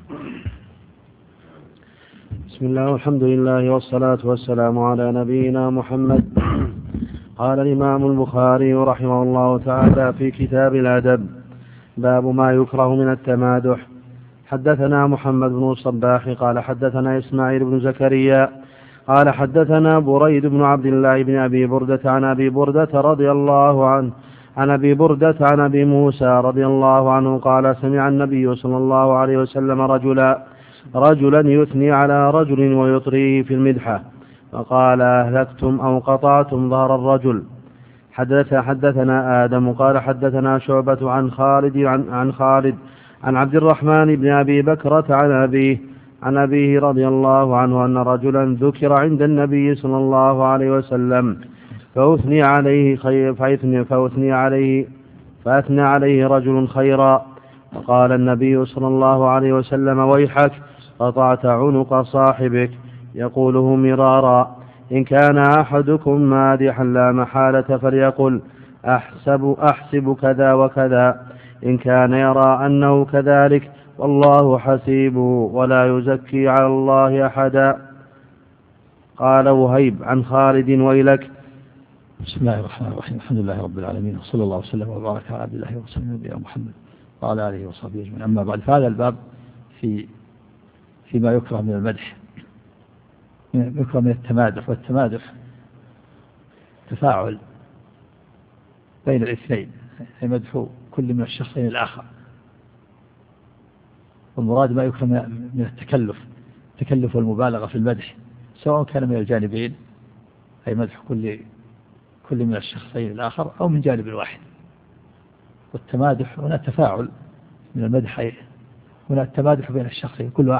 بسم الله والحمد لله والصلاة والسلام على نبينا محمد. قال الإمام البخاري رحمه الله تعالى في كتاب الأدب: باب ما يكره من التمادح. حدثنا محمد بن الصباح قال حدثنا إسماعيل بن زكريا قال حدثنا بريد بن عبد الله بن أبي بردة عن أبي بردة رضي الله عنه عن أبي بردة عن أبي موسى رضي الله عنه قال: سمع النبي صلى الله عليه وسلم رجلا يثني على رجل ويطريه في المدحة، فقال: أهلكتم أو قطعتم ظهر الرجل. حدثنا آدم قال حدثنا شعبة عن خالد عن عبد الرحمن بن أبي بكرة عن أبيه رضي الله عنه أن رجلا ذكر عند النبي صلى الله عليه وسلم فأثني عليه رجل خيرا، فقال النبي صلى الله عليه وسلم: ويحك، قطعت عنق صاحبك. يقوله مرارا: إن كان أحدكم مادحا لا محالة فليقل: أحسب كذا وكذا، إن كان يرى أنه كذلك والله حسيبه ولا يزكي على الله أحدا. قال وهيب عن خالد: ويلك. بسم الله الرحمن الرحيم. الحمد لله رب العالمين، وصلى الله وسلم وبارك على عبد الله ورسوله نبينا محمد وعلى آله وصحبه أجمعين. أما بعد، فهذا الباب فيما يكره من المدح، يكره من التمادح. والتمادح تفاعل بين الاثنين، أي مدح كل من الشخصين الآخر. والمراد ما يكره من التكلف والمبالغة في المدح، سواء كان من الجانبين، أي مدح كل من الشخصين الآخر، أو من جانب واحد. والتمادح هنا تفاعل من المدح، هنا التمادح بين الشخصين، كل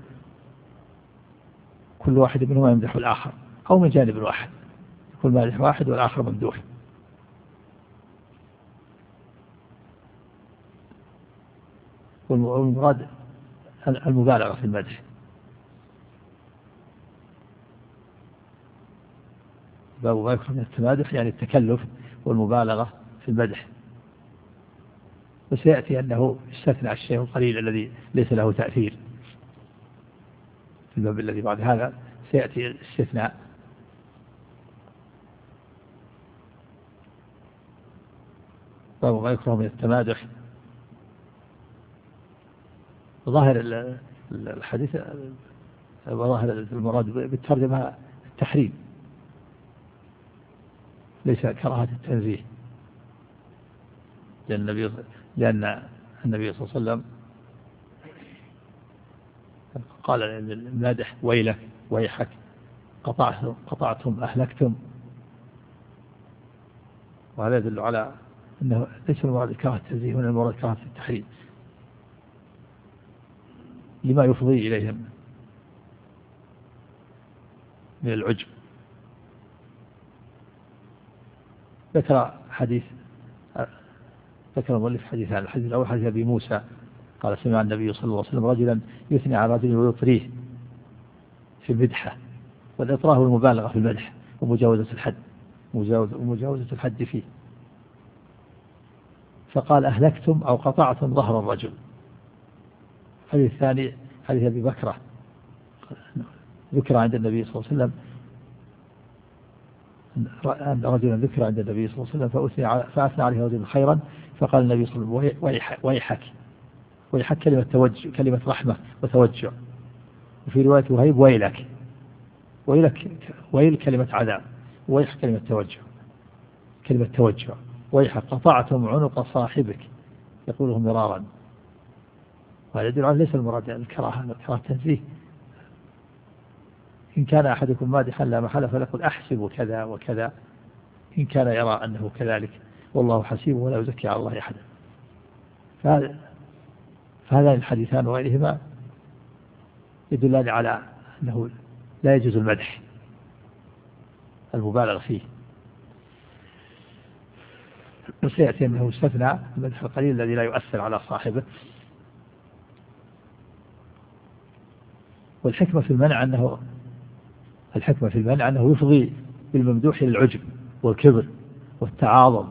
واحد منهما يمدح الآخر، أو من جانب واحد، يكون مادح واحد والآخر ممدوح. والمراد المبالغة في المدح. باب ما يكره من التمادح يعني التكلف والمبالغة في المدح. وسيأتي أنه استثنى الشيء القليل الذي ليس له تأثير. في الباب الذي بعد هذا سيأتي استثناء. باب ما يكره من التمادح. ظاهر الحديث وظاهر المراد بالترجمة التحريم، ليس كراهة التنزيه، لأن النبي صلى الله عليه وسلم قال للمادح: ويلك، ويحك، قطعتم، أهلكتم. وهذا يدل على أنه ليس المراد كراهة التنزيه، وإنما المراد كراهة التحريم، لما يفضي إليهم من العجب. ذكر المؤلف حديثان: الحديث الأول حديث أبي موسى قال: سمع النبي صلى الله عليه وسلم رجلا يثني على رجل ويطريه في المدحة. والإطراه المبالغة في المدح ومجاوزة الحد فيه. فقال: أهلكتم أو قطعتم ظهر الرجل. الحديث الثاني حديث أبي بكرة ذكر عند النبي صلى الله عليه وسلم أن رجلا ذكر عند النبي صلى الله عليه وسلم فأثنى عليه رجل خيرا، فقال النبي صلى الله عليه وسلم: ويحك كلمة توجع، كلمة رحمة وتوجع. وفي رواية وهيب: ويل كلمة عذاب، ويحك كلمة توجع. ويحك، قطعتم عنق صاحبك. يقوله مرارا. وهذا يدل على ليس المراد الكراهة التنزيه. إن كان أحدكم مادحا لا محالة فليقل: أحسب كذا وكذا، إن كان يرى أنه كذلك والله حسيبه ولا يزكي على الله أحدا. فهذان الحديثان وغيرهما يدلان على أنه لا يجوز المدح المبالغ فيه. وسيأتي أنه استثنى المدح القليل الذي لا يؤثر على صاحبه. والحكمة في المنع أنه يفضي بالممدوح للعجب والكبر والتعاظم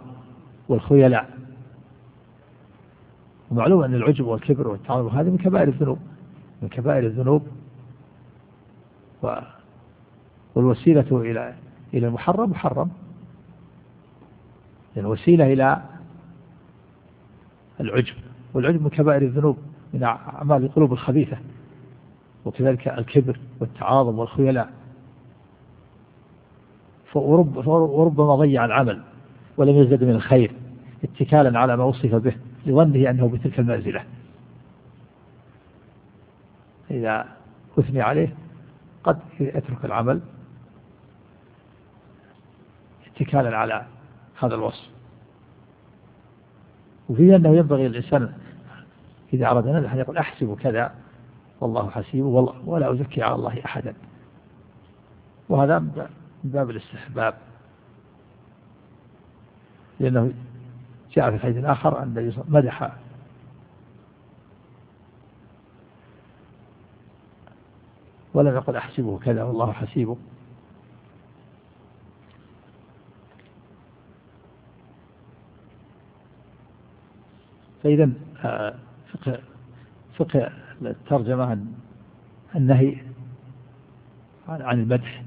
والخيلاء. ومعلوم أن العجب والكبر والتعاظم هذه من كبائر الذنوب، من كبائر الذنوب، والوسيلة إلى المحرم محرم، الوسيلة إلى العجب، والعجب من كبائر الذنوب من أعمال القلوب الخبيثة، وكذلك الكبر والتعاظم والخيلاء. وربما ضيع العمل ولم يزدد من الخير اتكالا على ما وصف به لظنه أنه بتلك المنزلة. إذا أثني عليه قد يترك العمل اتكالا على هذا الوصف. وفيه أنه ينبغي للإنسان إذا أراد أن يقول أحسب كذا والله حسيبه ولا أزكي على الله أحدا، وهذا من باب الاستحباب، لأنه جاء في الحديث الآخر أن مدح ولم يقل أحسبه كذا والله حسيبه. فإذا فقه الترجمة عن النهي عن المدح،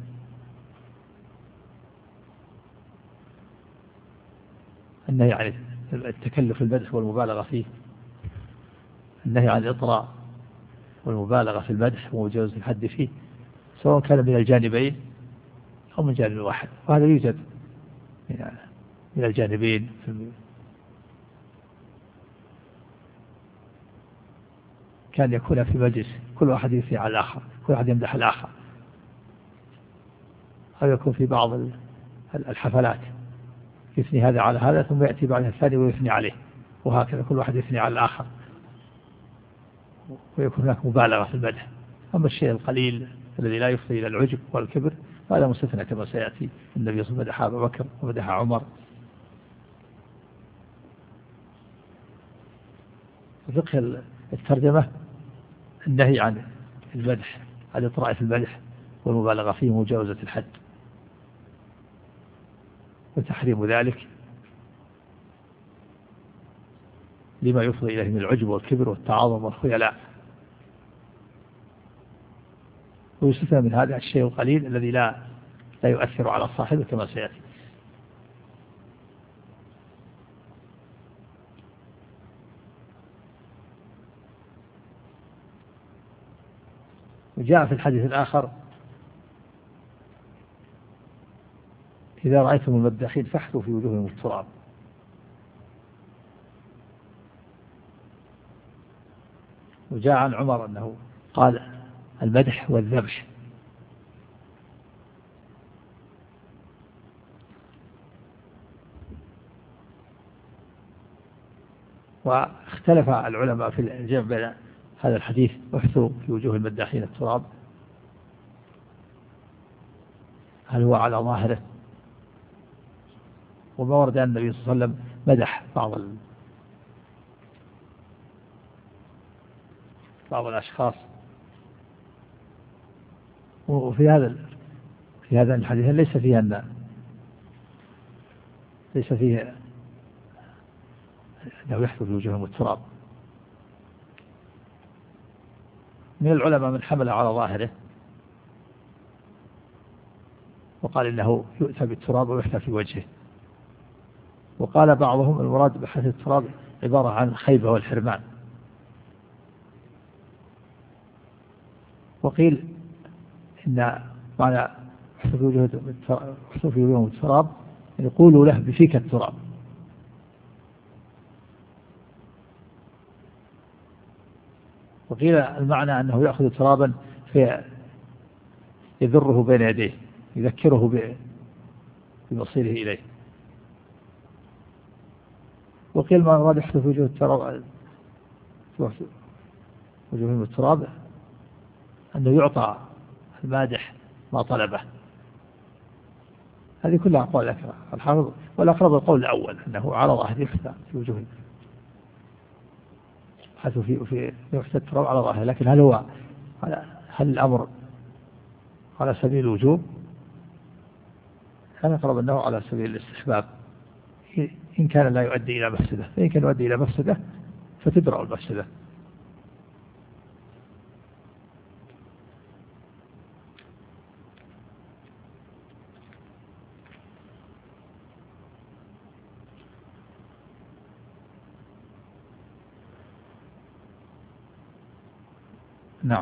النهي عن التكلف في المدح والمبالغة فيه، النهي عن الإطراء والمبالغة في المدح ومجاوزة الحد فيه، سواء كان من الجانبين أو من جانب واحد، وهذا يوجد من الجانبين. كان يكون في مجلس كل واحد يثني على الآخر، كل واحد يمدح الآخر، أو يكون في بعض الحفلات يثني هذا على هذا ثم يأتي بعد الثاني ويثني عليه، وهكذا كل واحد يثني على الآخر، ويكون هناك مبالغة في المدح. أما الشيء القليل الذي لا يفضي إلى العجب والكبر هذا مستثنى كما سيأتي. النبي صلى الله عليه وسلم مدح أبا بكر ومدح عمر. فقه الترجمة النهي عن المدح، عن الإطراء في المدح والمبالغة فيه ومجاوزة الحد، وتحريم ذلك لما يفضي إليه من العجب والكبر والتعاظم والخيلاء. ويستثنى من هذا الشيء القليل الذي لا يؤثر على صاحبه كما سيأتي. وجاء في الحديث الآخر إذا رأيتم المداحين فاحثوا في وجوههم التراب. وجاء عن عمر أنه قال المدح والذبح. واختلف العلماء في الجمع بين هذا الحديث احثوا في وجوه المداحين التراب، هل هو على ظاهره؟ وما ورد أن النبي صلى الله عليه وسلم مدح بعض الأشخاص. وفي هذا الحديث ليس فيه أنه يحث في وجوههم التراب. من العلماء من حمل على ظاهره وقال إنه يؤتى بالتراب ويحثى في وجهه. وقال بعضهم المراد بحث التراب عبارة عن الخيبة والحرمان. وقيل إن معنى حث في وجوههم التراب يقولوا له بفيك التراب. وقيل المعنى أنه يأخذ ترابا فيذره بين يديه يذكره بمصيره إليه. وقيل ما أراد يحدث وجوه التراب وجوههم التراب أنه يعطى المادح ما طلبه. هذه كلها أقوال الحافظ، والأقرب القول الأول أنه على ظاهر يحدث في وجوههم حيث في يحدث التراب على ظاهر. لكن هل الأمر على سبيل الوجوب؟ أنا أقرب أنه على سبيل الاستحباب إن كان لا يؤدي إلى مفسدة، فإن كان يؤدي إلى مفسدة فتدرأ المفسدة. نعم.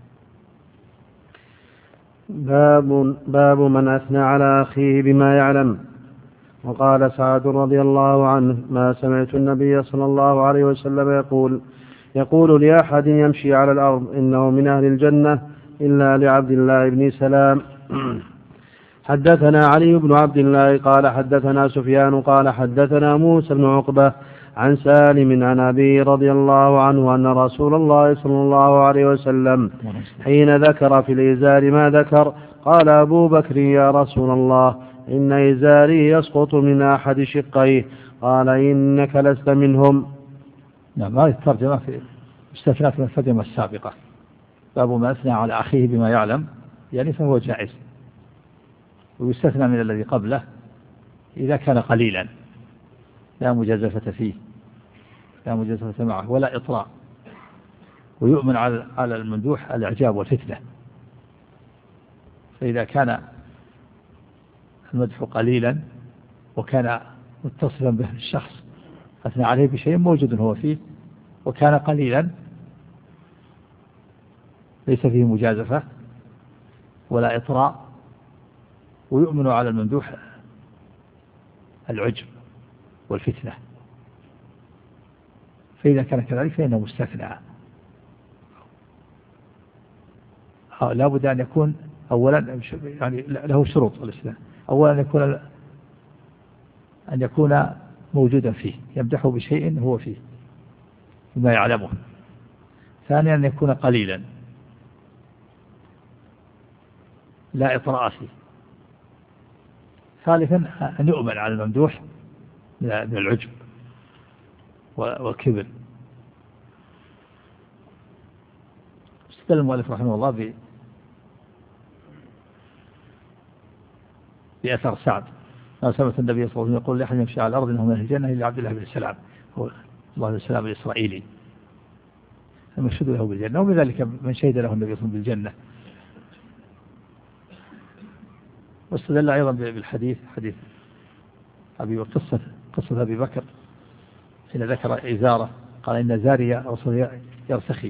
باب من أثنى على أخيه بما يعلم. وقال سعد رضي الله عنه: ما سمعت النبي صلى الله عليه وسلم يقول لأحد يمشي على الأرض إنه من أهل الجنة إلا لعبد الله بن سلام. حدثنا علي بن عبد الله قال حدثنا سفيان قال حدثنا موسى بن عقبة عن سالم عن أبي رضي الله عنه أن رسول الله صلى الله عليه وسلم حين ذكر في الإزار ما ذكر قال أبو بكر: يا رسول الله، إن إزاري يسقط من أحد شقيه. قال: إنك لست منهم. نعم. هذه الترجمة في مستثنات من الترجمة السابقة. باب ما أثنى على أخيه بما يعلم، يعني فهو جائز، ويستثنى من الذي قبله إذا كان قليلا لا مجازفة فيه، لا مجازفة معه ولا إطراء، ويؤمن على الممدوح الإعجاب والفتنة. فإذا كان المدح قليلا وكان متصلا به الشخص أثنى عليه بشيء موجود هو فيه، وكان قليلا ليس فيه مجازفة ولا إطراء، ويؤمن على الممدوح العجب والفتنة، فإذا كان كذلك فإنه مستثنى. لا بد أن يكون أولا يعني له شروط الإسلام. أولا أن يكون موجودا فيه، يمدحه بشيء هو فيه بما يعلمه. ثانيا أن يكون قليلا لا إطراء فيه. ثالثا أن يؤمن على الممدوح من العجب والكبر. استدل المؤلف رحمه الله بأثر سعد: ما سمعت النبي صلى الله عليه وسلم يقول لأحد يمشي على الأرض إنه من أهل الجنة إلا عبد الله بن سلام، هو الله بن سلام الإسرائيلي المشهود له بالجنة، ومن ذلك من شهد له النبي صلى الله عليه وسلم بالجنة. واستدل أيضا بالحديث حديث أبي وقصة أبي بكر حين ذكر إزارة قال: إن زاري رسول يرتخي.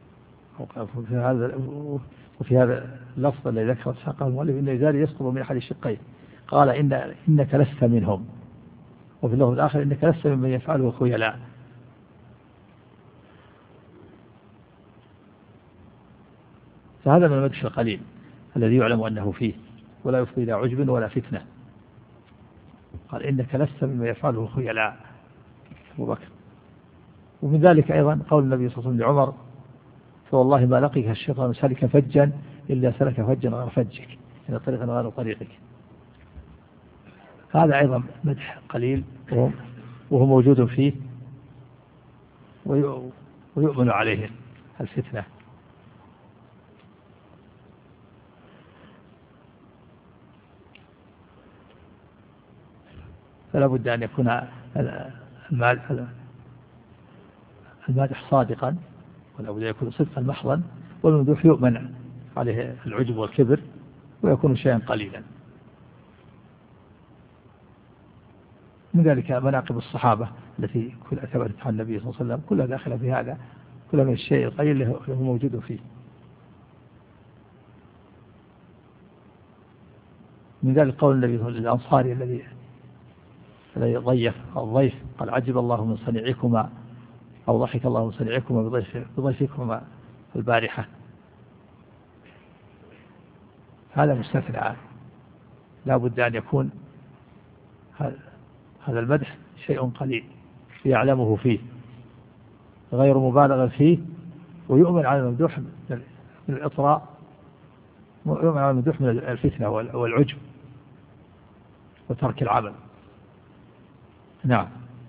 وفي هذا اللفظ الذي ذكر ساقه المؤلف: إن زاري يسقط من أحد الشقين. قال: إنك لست منهم. وفي اللفظ الآخر: إنك لست ممن يفعله خيلاء. فهذا من المدح القليل الذي يعلم أنه فيه ولا يفضي إلى عجب ولا فتنة. قال: إنك لست مما يفعله خيلاء أبو بكر. ومن ذلك أيضا قول النبي صلى الله عليه وسلم لعمر: فوالله ما لقيك الشيطان سلك فجا إلا سلك فجا غير فجك، إن طريقا غير طريقك. هذا أيضا مدح قليل وهو موجود فيه ويؤمن عليه الفتنة. فلا بد أن يكون المادح صادقا، ولا بد أن يكون صدقا محضا، والممدوح يؤمن عليه العجب والكبر ويكون شيئا قليلا. من ذلك مناقب الصحابة التي ثبتت عن النبي صلى الله عليه وسلم كلها داخلة في هذا، كلها من الشيء القليل اللي هو موجود فيه. من ذلك قول النبي الأنصاري الذي ضيف الضيف قال: عجب الله من صنيعكما، أو ضحك الله من صنيعكما بضيفكما البارحة. هذا مستثنى، لا بد أن يكون هذا المدح شيء قليل يعلمه فيه غير مبالغ فيه، ويؤمن على الممدوح من الإطراء، ويؤمن على الممدوح من الفتنة والعجب وترك العمل. نعم.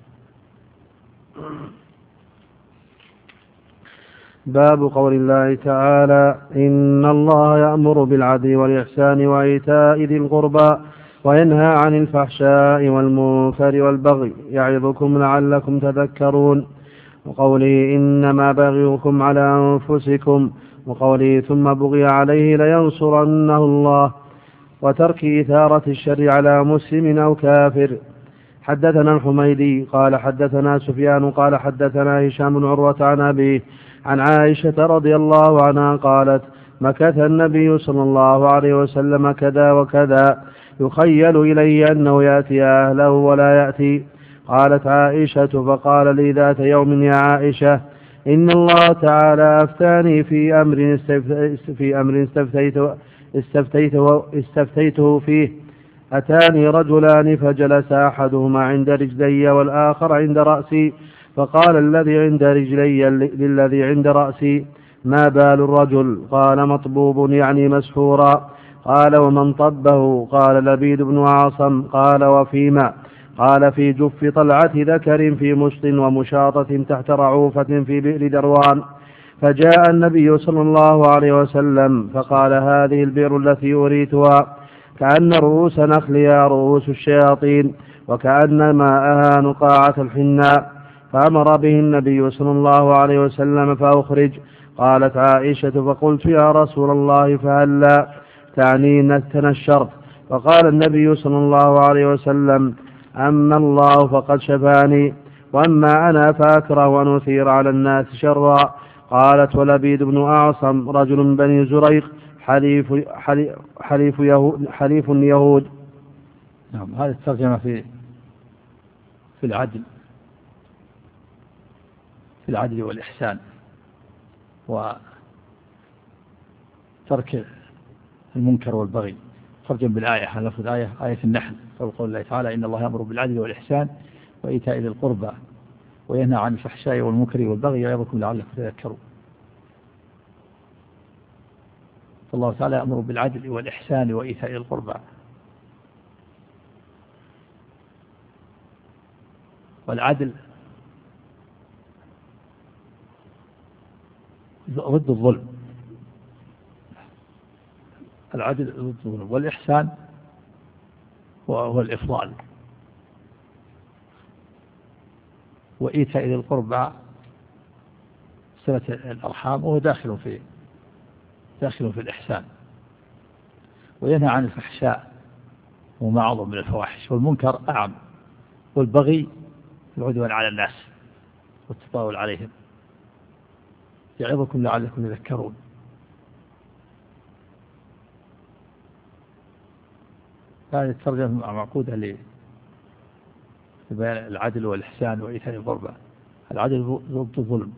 باب قول الله تعالى: إن الله يأمر بالعدل والإحسان وإيتاء ذي القربى وينهى عن الفحشاء والمنكر والبغي يعظكم لعلكم تذكرون. وقوله: إنما بغيكم على أنفسكم. وقوله: ثم بغي عليه لينصرنه الله. وترك إثارة الشر على مسلم أو كافر. حدثنا الحميدي قال حدثنا سفيان قال حدثنا هشام بن عروة عن أبيه عن عائشة رضي الله عنها قالت: مكث النبي صلى الله عليه وسلم كذا وكذا، يخيل إلي أنه يأتي أهله ولا يأتي. قالت عائشة: فقال لي ذات يوم: يا عائشة، إن الله تعالى أفتاني في أمر استفتيته فيه. أتاني رجلان فجلس أحدهما عند رجلي والآخر عند رأسي، فقال الذي عند رجلي للذي عند رأسي: ما بال الرجل؟ قال: مطبوب، يعني مسحورا. قال: ومن طبه؟ قال: لبيد بن عاصم. قال: وفيما؟ قال: في جف طلعة ذكر في مشط ومشاطة تحت رعوفة في بئر دروان. فجاء النبي صلى الله عليه وسلم فقال: هذه البئر التي أريتها، كأن رؤوس نخلها رؤوس الشياطين، وكأن ماءها نقاعة الحناء. فأمر به النبي صلى الله عليه وسلم فأخرج. قالت عائشة: فقلت: يا رسول الله، فهلا؟ تعني تنشرت. فقال النبي صلى الله عليه وسلم: أما الله فقد شفاني، وأما أنا فأكره أن أثير على الناس شرا. قالت: ولبيد بن أعصم رجل من بني زريق، حليف يهود. نعم. هذه الترجمة في العدل، في العدل والإحسان وترك المنكر والبغي. ترجم بالآية، على لفظ الآية آية النحل، قول الله تعالى: إن الله يأمر بالعدل والإحسان وإيتاء ذي القربى وينهى عن الفحشاء والمنكر والبغي يعظكم لعلكم تذكرون. الله تعالى يأمر بالعدل والإحسان وإيتاء ذي القربى، والعدل ضد الظلم، العدل ضد الظلم، والإحسان هو الإفضال، وإيتاء ذي القربى صلة الأرحام، وهو داخل في الإحسان. وينهى عن الفحشاء وما أعظم من الفواحش، والمنكر أعم، والبغي العدوان على الناس والتطاول عليهم. يعظكم لعلكم تذكرون. هذه الترجمة معقودة لبيان العدل والإحسان وإيتاء القربى. العدل ضد الظلم،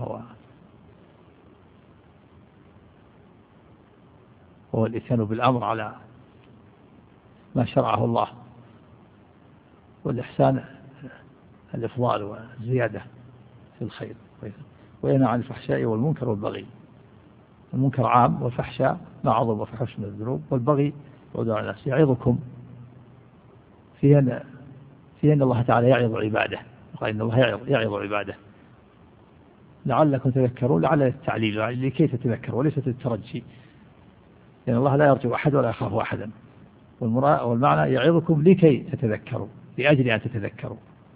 وهو الإتيان بالأمر على ما شرعه الله، والإحسان الإفضال والزيادة في الخير. وينهى عن الفحشاء والمنكر والبغي. المنكر عام، والفحشاء ما عظم وفحش من الذنوب، والبغي عدوان على الناس. يعظكم في أن الله تعالى يعظ عباده، وقال إن الله يعظ عباده لعلكم تذكرون. لعل التعليل لكي تتذكروا وليست الترجي، لأن الله لا يرجو أحد ولا يخاف أحدا. والمعنى يعظكم لكي تتذكروا، لأجل أن تتذكروا.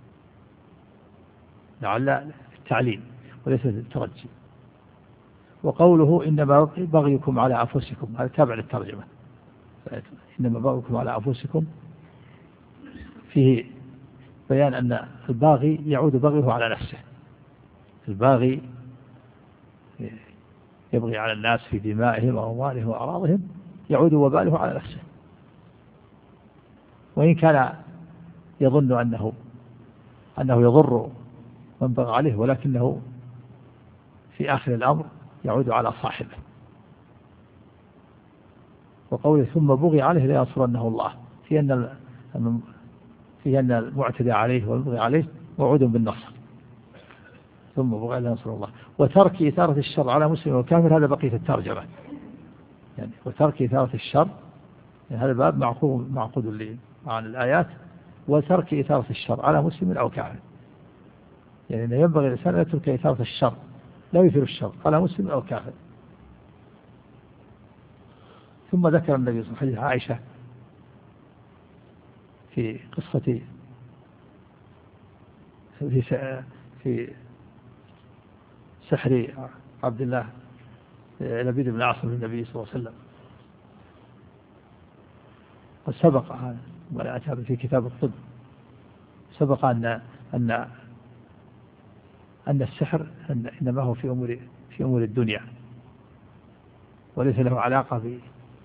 لعل التعليل وليس الترجي. وقوله: إنما بغيكم على أنفسكم، هذا تابع للترجمة. إنما بغيكم على أنفسكم فيه بيان أن الباغي يعود بغيه على نفسه. الباغي يبغي على الناس في دمائهم وأموالهم وأعراضهم، يعود وباله على نفسه. وإن كان يظن أنه يضر من بغى عليه، ولكنه في آخر الأمر يعود على صاحبه. وقوله: ثم بغي عليه لينصرنه الله، في أن المعتدى عليه والبغي عليه موعود بالنصر. ثم بغي لينصر الله. وترك إثارة الشر على مسلم وكافر، هذا بقية الترجمة. يعني وترك إثارة الشر، يعني هذا باب معقود عن الآيات. وترك إثارة الشر على مسلم أو كافر، يعني أنه ينبغي الإنسان أن يترك إثارة الشر، لا يثير الشر على مسلم أو كافر. ثم ذكر النبي صلى الله عليه وسلم حديث عائشة في قصة في سحر عبد الله لبيد بن عاصم للنبي صلى الله عليه وسلم. وسبق هذا ولا أتى في كتاب الطب، سبق أن أن السحر إنما هو في أمور الدنيا، وليس له علاقة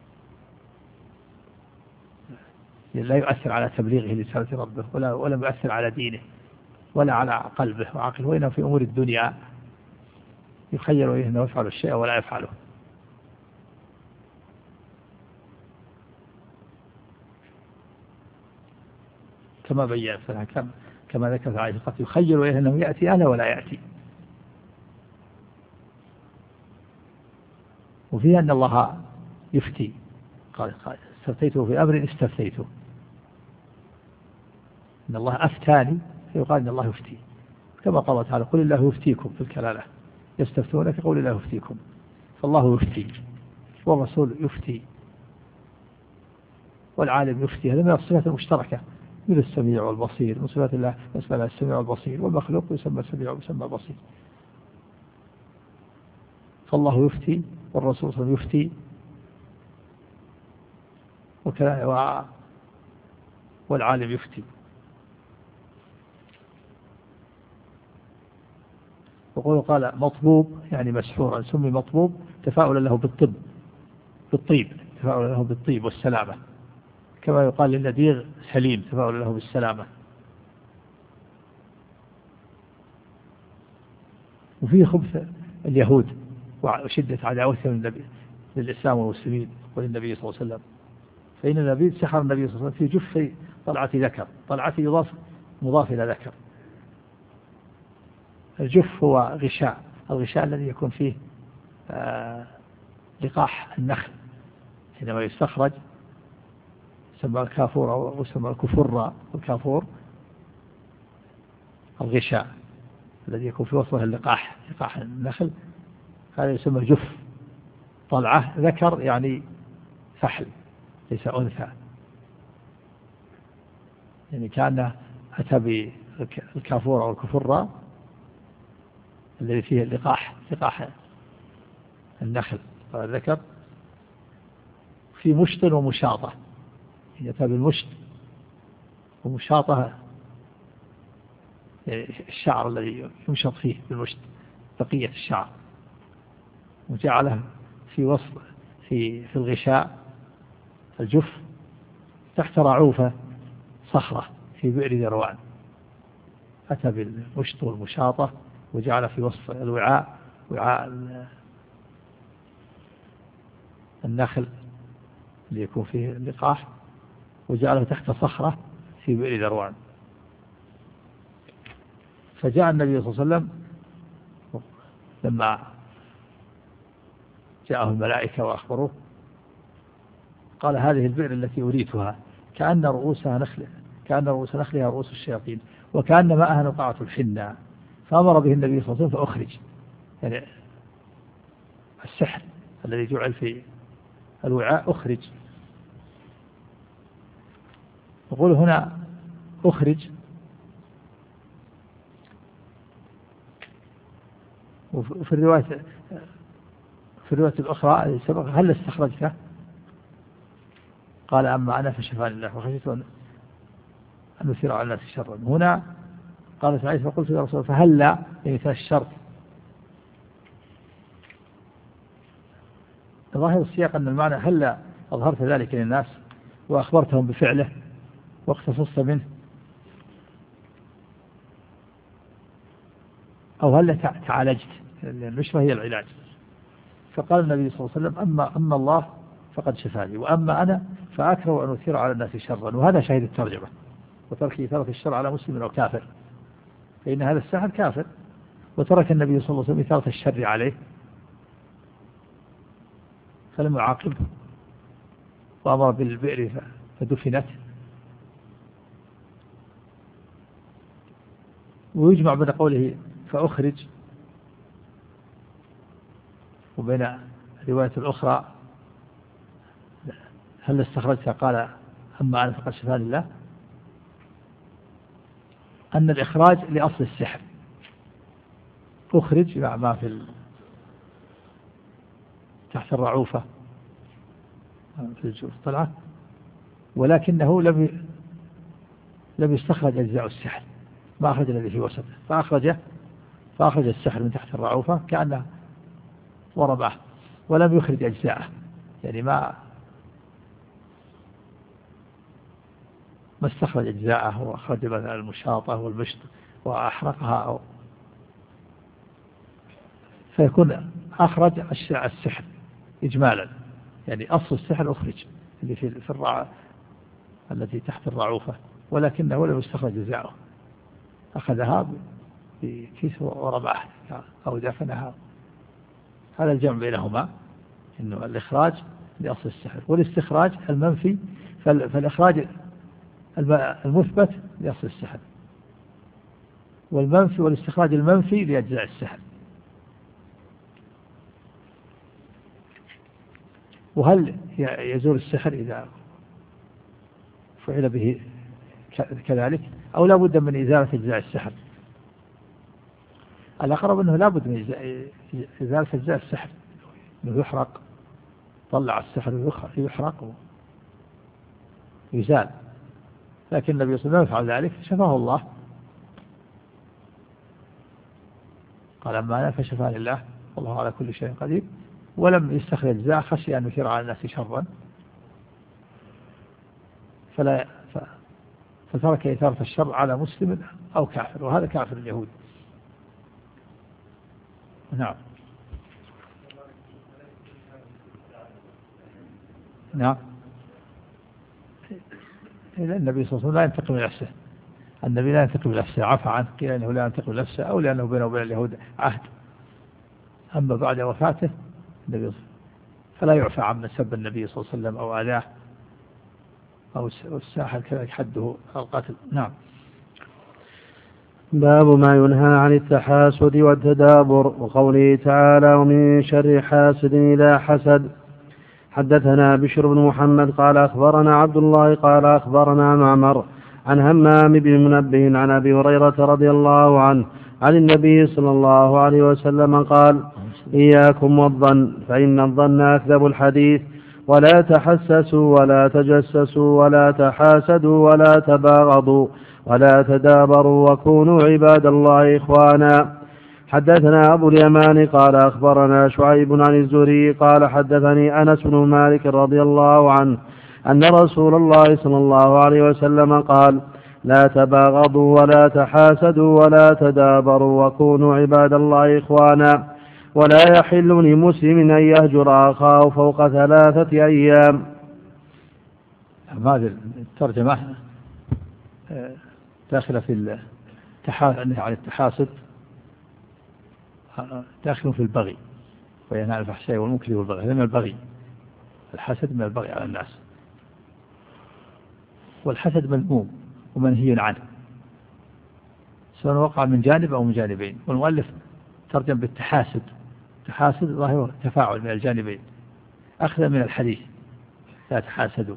لا يؤثر على تبليغه لرسالة ربه ولا يؤثر على دينه ولا على قلبه وعقله، وإنه في أمور الدنيا يخير إليه أنه يفعل الشيء ولا يفعله. كما بيّن كما ذكرت عائشة قد يخير إليه أنه يأتي أنا ولا يأتي. وفيها أن الله يفتي، قال استفتيته في أمر استفتيته، إن الله أفتاني، فيقال إن الله يفتي، كما قال تعالى قل الله يفتيكم في الكلالة يستفتونك قل الله يفتيكم، فالله يفتي والرسول يفتي والعالم يفتي. هذا من الصفات المشتركة من السميع والبصير، من صفات الله يسمى السميع والبصير، والمخلوق يسمى السميع ويسمى البصير. فالله يفتي والرسول صلى الله عليه وسلم يفتي والعالم يفتي. وقوله قال مطبوب يعني مسحورا، سمي مطبوب تفاؤلا له بالطيب، تفاؤلا له بالطيب والسلامة، كما يقال للنديغ سليم تفاؤلا له بالسلامة. وفيه خبث اليهود وشدة عداوتهم للإسلام والمسلمين وللنبي صلى الله عليه وسلم، فإن النبي سحر النبي صلى الله عليه وسلم في جف طلعة ذكر، طلعة مضاف إلى ذكر. الجف هو الغشاء الذي يكون فيه لقاح النخل حينما يستخرج، يسمى الكافور أو يسمى الكفر. الكافور الغشاء الذي يكون في وسطه لقاح النخل، هذا يسمى جف. طلعة ذكر يعني فحل ليس أنثى، يعني كان أتى بالكافور أو الكفر الذي فيه لقاح النخل ذكر، في مشط ومشاطة، يأتى بالمشط ومشاطة الشعر الذي يمشط فيه بالمشط بقية الشعر، وجعله في وسط في الغشاء الجف تحت رعوفة صخرة في بئر ذروان. أتى بالمشط والمشاطة وجعل في وسط الوعاء وعاء النخل اللي يكون فيه اللقاح، وجعله تحت صخرة في بئر ذروان. فجاء النبي صلى الله عليه وسلم لما جاءه الملائكة وأخبروه قال هذه البئر التي أريتها كأن رؤوس نخلها رؤوس الشياطين وكأن ماءها نقعة الحنة، فأمر به النبي صلى الله عليه وسلم فأخرج، يعني السحر الذي جعل في الوعاء أخرج. يقول هنا أخرج، وفي الرواية الأخرى سبق هل استخرجته؟ قال أما أنا فشفاني الله وخشيت أن أثير على الناس شرا. هنا قالت عائشة فقلت يا رسول الله فهل لا، يعني ثلاث الشرط. ظاهر السياق أن المعنى هل أظهرت ذلك للناس وأخبرتهم بفعله واقتصصت منه، أو هل تعالجت، النشوة هي العلاج. فقال النبي صلى الله عليه وسلم أما الله فقد شفاني، وأما أنا فأكره أن أثير على الناس شرا. وهذا شاهد الترجمة، وترك إثارة الشر على مسلم أو كافر، فإن هذا الساحر كافر، وترك النبي صلى الله عليه وسلم إثارة الشر عليه فلم يعاقبه وأمر بالبئر فدفنت. ويجمع بين قوله فأخرج وبين الرواية الأخرى هل استخرجت قال أما أنا فقد شفاني الله، أن الإخراج لأصل السحر، أخرج مع ما في تحت الرعوفة في الجوف طلعة، ولكنه لم يستخرج أجزاء السحر، ما أخرج الذي في وسطه، فأخرجه فأخرج السحر من تحت الرعوفة كأنه ورمه ولم يخرج أجزاءه، يعني ما استخرج أجزاءه وأخرج مثلا المشاطة والمشط وأحرقها، فيكون أخرج السحر إجمالا، يعني أصل السحر أخرج اللي في التي تحت الرعوفة، ولكنه لم يستخرج أجزاءه، أخذها بكيس ورماه أو دفنها. هذا الجمع بينهما، إنه الإخراج لأصل السحر والاستخراج المنفي، فالإخراج المثبت لأصل السحر، والمنفي والاستخراج المنفي لأجزاء السحر. وهل يزول السحر إذا فعل به كذلك أو لا بد من إزالة أجزاء السحر؟ الأقرب أنه لا بد من إزالة أجزاء السحر، أنه يحرق، طلع السحر يحرق ويزال، لكن النبي صلى الله عليه وسلم يفعل ذلك، شفاه الله، قال أما أنا فشفاني الله والله على كل شيء قدير، ولم يستخرج أجزاء خشي أن يثير على الناس شرا، فترك إثارة الشر على مسلم أو كافر، وهذا كافر اليهود. نعم. نعم. النبي صلى الله عليه وسلم لا ينتقم من نفسه، النبي لا ينتقم من نفسه، عفى عنه، قيل أنه لا ينتقم من نفسه أو لأنه بينه وبين اليهود عهد، أما بعد وفاته النبي فلا يعفى عمن سب النبي صلى الله عليه وسلم أو آذاه أو الساحر كذلك حده القتل. نعم. باب ما ينهى عن التحاسد والتدابر، وقوله تعالى ومن شر حاسد إذا حسد. حدثنا بشر بن محمد قال أخبرنا عبد الله قال أخبرنا معمر عن همام بن منبه عن أبي هريرة رضي الله عنه عن النبي صلى الله عليه وسلم قال إياكم والظن فإن الظن أكذب الحديث، ولا تحسسوا ولا تجسسوا ولا تحاسدوا ولا تباغضوا ولا تدابروا وكونوا عباد الله إخوانا. حدثنا أبو اليمان قال أخبرنا شعيب عن الزهري قال حدثني أنس بن مالك رضي الله عنه أن رسول الله صلى الله عليه وسلم قال لا تباغضوا ولا تحاسدوا ولا تدابروا وكونوا عباد الله إخوانا، ولا يحل لمسلم أن يهجر أخاه فوق 3 أيام. هذه الترجمة داخلة في عن التحاسد، داخل في البغي وينهى عن الفحشاء والمنكر والبغي، هذا من البغي، الحسد من البغي على الناس، والحسد مذموم ومنهي عنه سواء وقع من جانب أو من جانبين، والمؤلف ترجم بالتحاسد، التحاسد ظاهره تفاعل من الجانبين أخذ من الحديث لا تحاسدوا،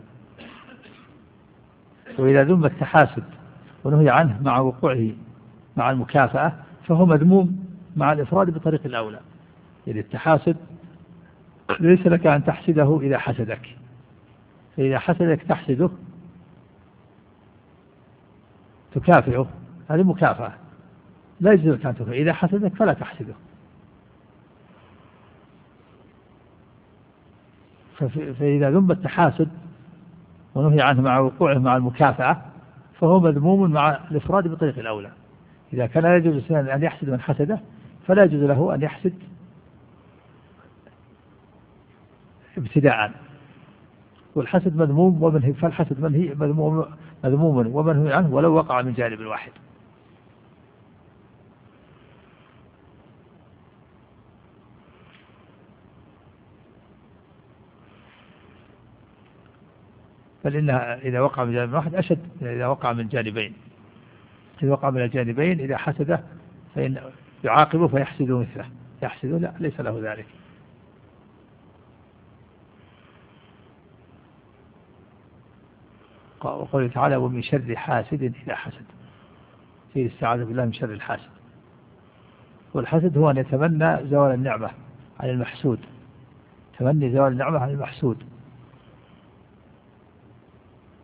وإذا ذم التحاسد ونهي عنه مع وقوعه مع المكافأة فهو مذموم مع الإفراد بطريق الأولى، يعني التحاسد ليس لك أن تحسده إذا حسدك، فإذا حسدك تحسده تكافئه، هذه مكافأة لا يجوز لك أن تكافئه، إذا حسدك فلا تحسده. فإذا ذم التحاسد ونهي عنه مع وقوعه مع المكافأة فهو مذموم مع الإفراد بطريق الأولى، إذا كان لا يجوز للإنسان أن يحسد من حسده فلا يجوز له أن يحسد ابتداء، والحسد مذموم ومنهي، فالحسد منهي مذموم ومنهي عنه ولو وقع من جانب واحد. بل إنها إذا وقع من جانب واحد أشد إذا وقع من جانبين، إذا وقع من الجانبين إذا حسده فإن يعاقبه فيحسد مثله، يحسده لا ليس له ذلك. وقوله تعالى ومن شر حاسد إذا حسد، فيه الاستعاذة بالله من شر الحاسد، والحسد هو أن يتمنى زوال النعمة عن المحسود، تمني زوال النعمة عن المحسود،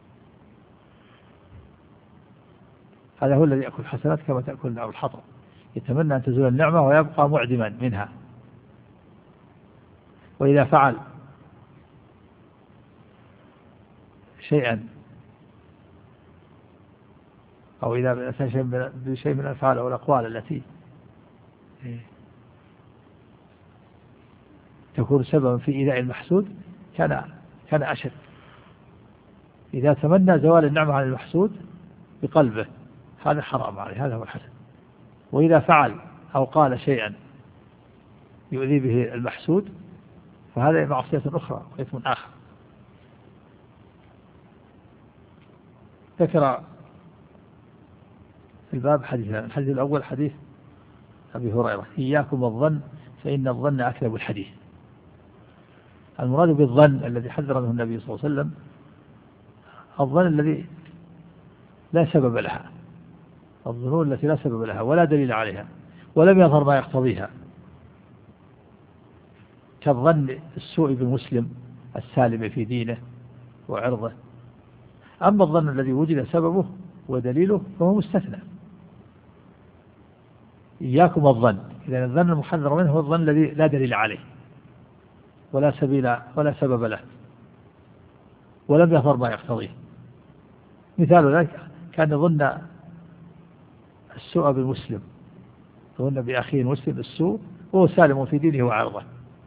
هذا هو الذي يأكل الحسنات كما تأكل النار الحطب، يتمنى أن تزول النعمة ويبقى معدما منها. وإذا فعل شيئا أو إذا أتى بشيء من الأفعال أو الأقوال التي تكون سببا في إيذاء المحسود كان أشد. إذا تمنى زوال النعمة عن المحسود بقلبه هذا حرام عليه، هذا هو الحسد. وإذا فعل أو قال شيئا يؤذي به المحسود فهذا معصية أخرى وإثم آخر. ذكر في الباب حديثان. الحديث الأول حديث أبي هريرة: إياكم الظن فإن الظن أكذب الحديث. المراد بالظن الذي حذر منه النبي صلى الله عليه وسلم الظن الذي لا سبب لها، الظنون التي لا سبب لها ولا دليل عليها ولم يظهر ما يقتضيها، كالظن السوء بالمسلم السالم في دينه وعرضه. أما الظن الذي وجد سببه ودليله فهو مستثنى. إياكم الظن، إذن الظن المحذر منه هو الظن الذي لا دليل عليه ولا سبيل ولا سبب له ولم يظهر ما يقتضيه. مثال ذلك كان يظن السوء بالمسلم، يظن بأخيه المسلم السوء وهو سالم في دينه وعرضه.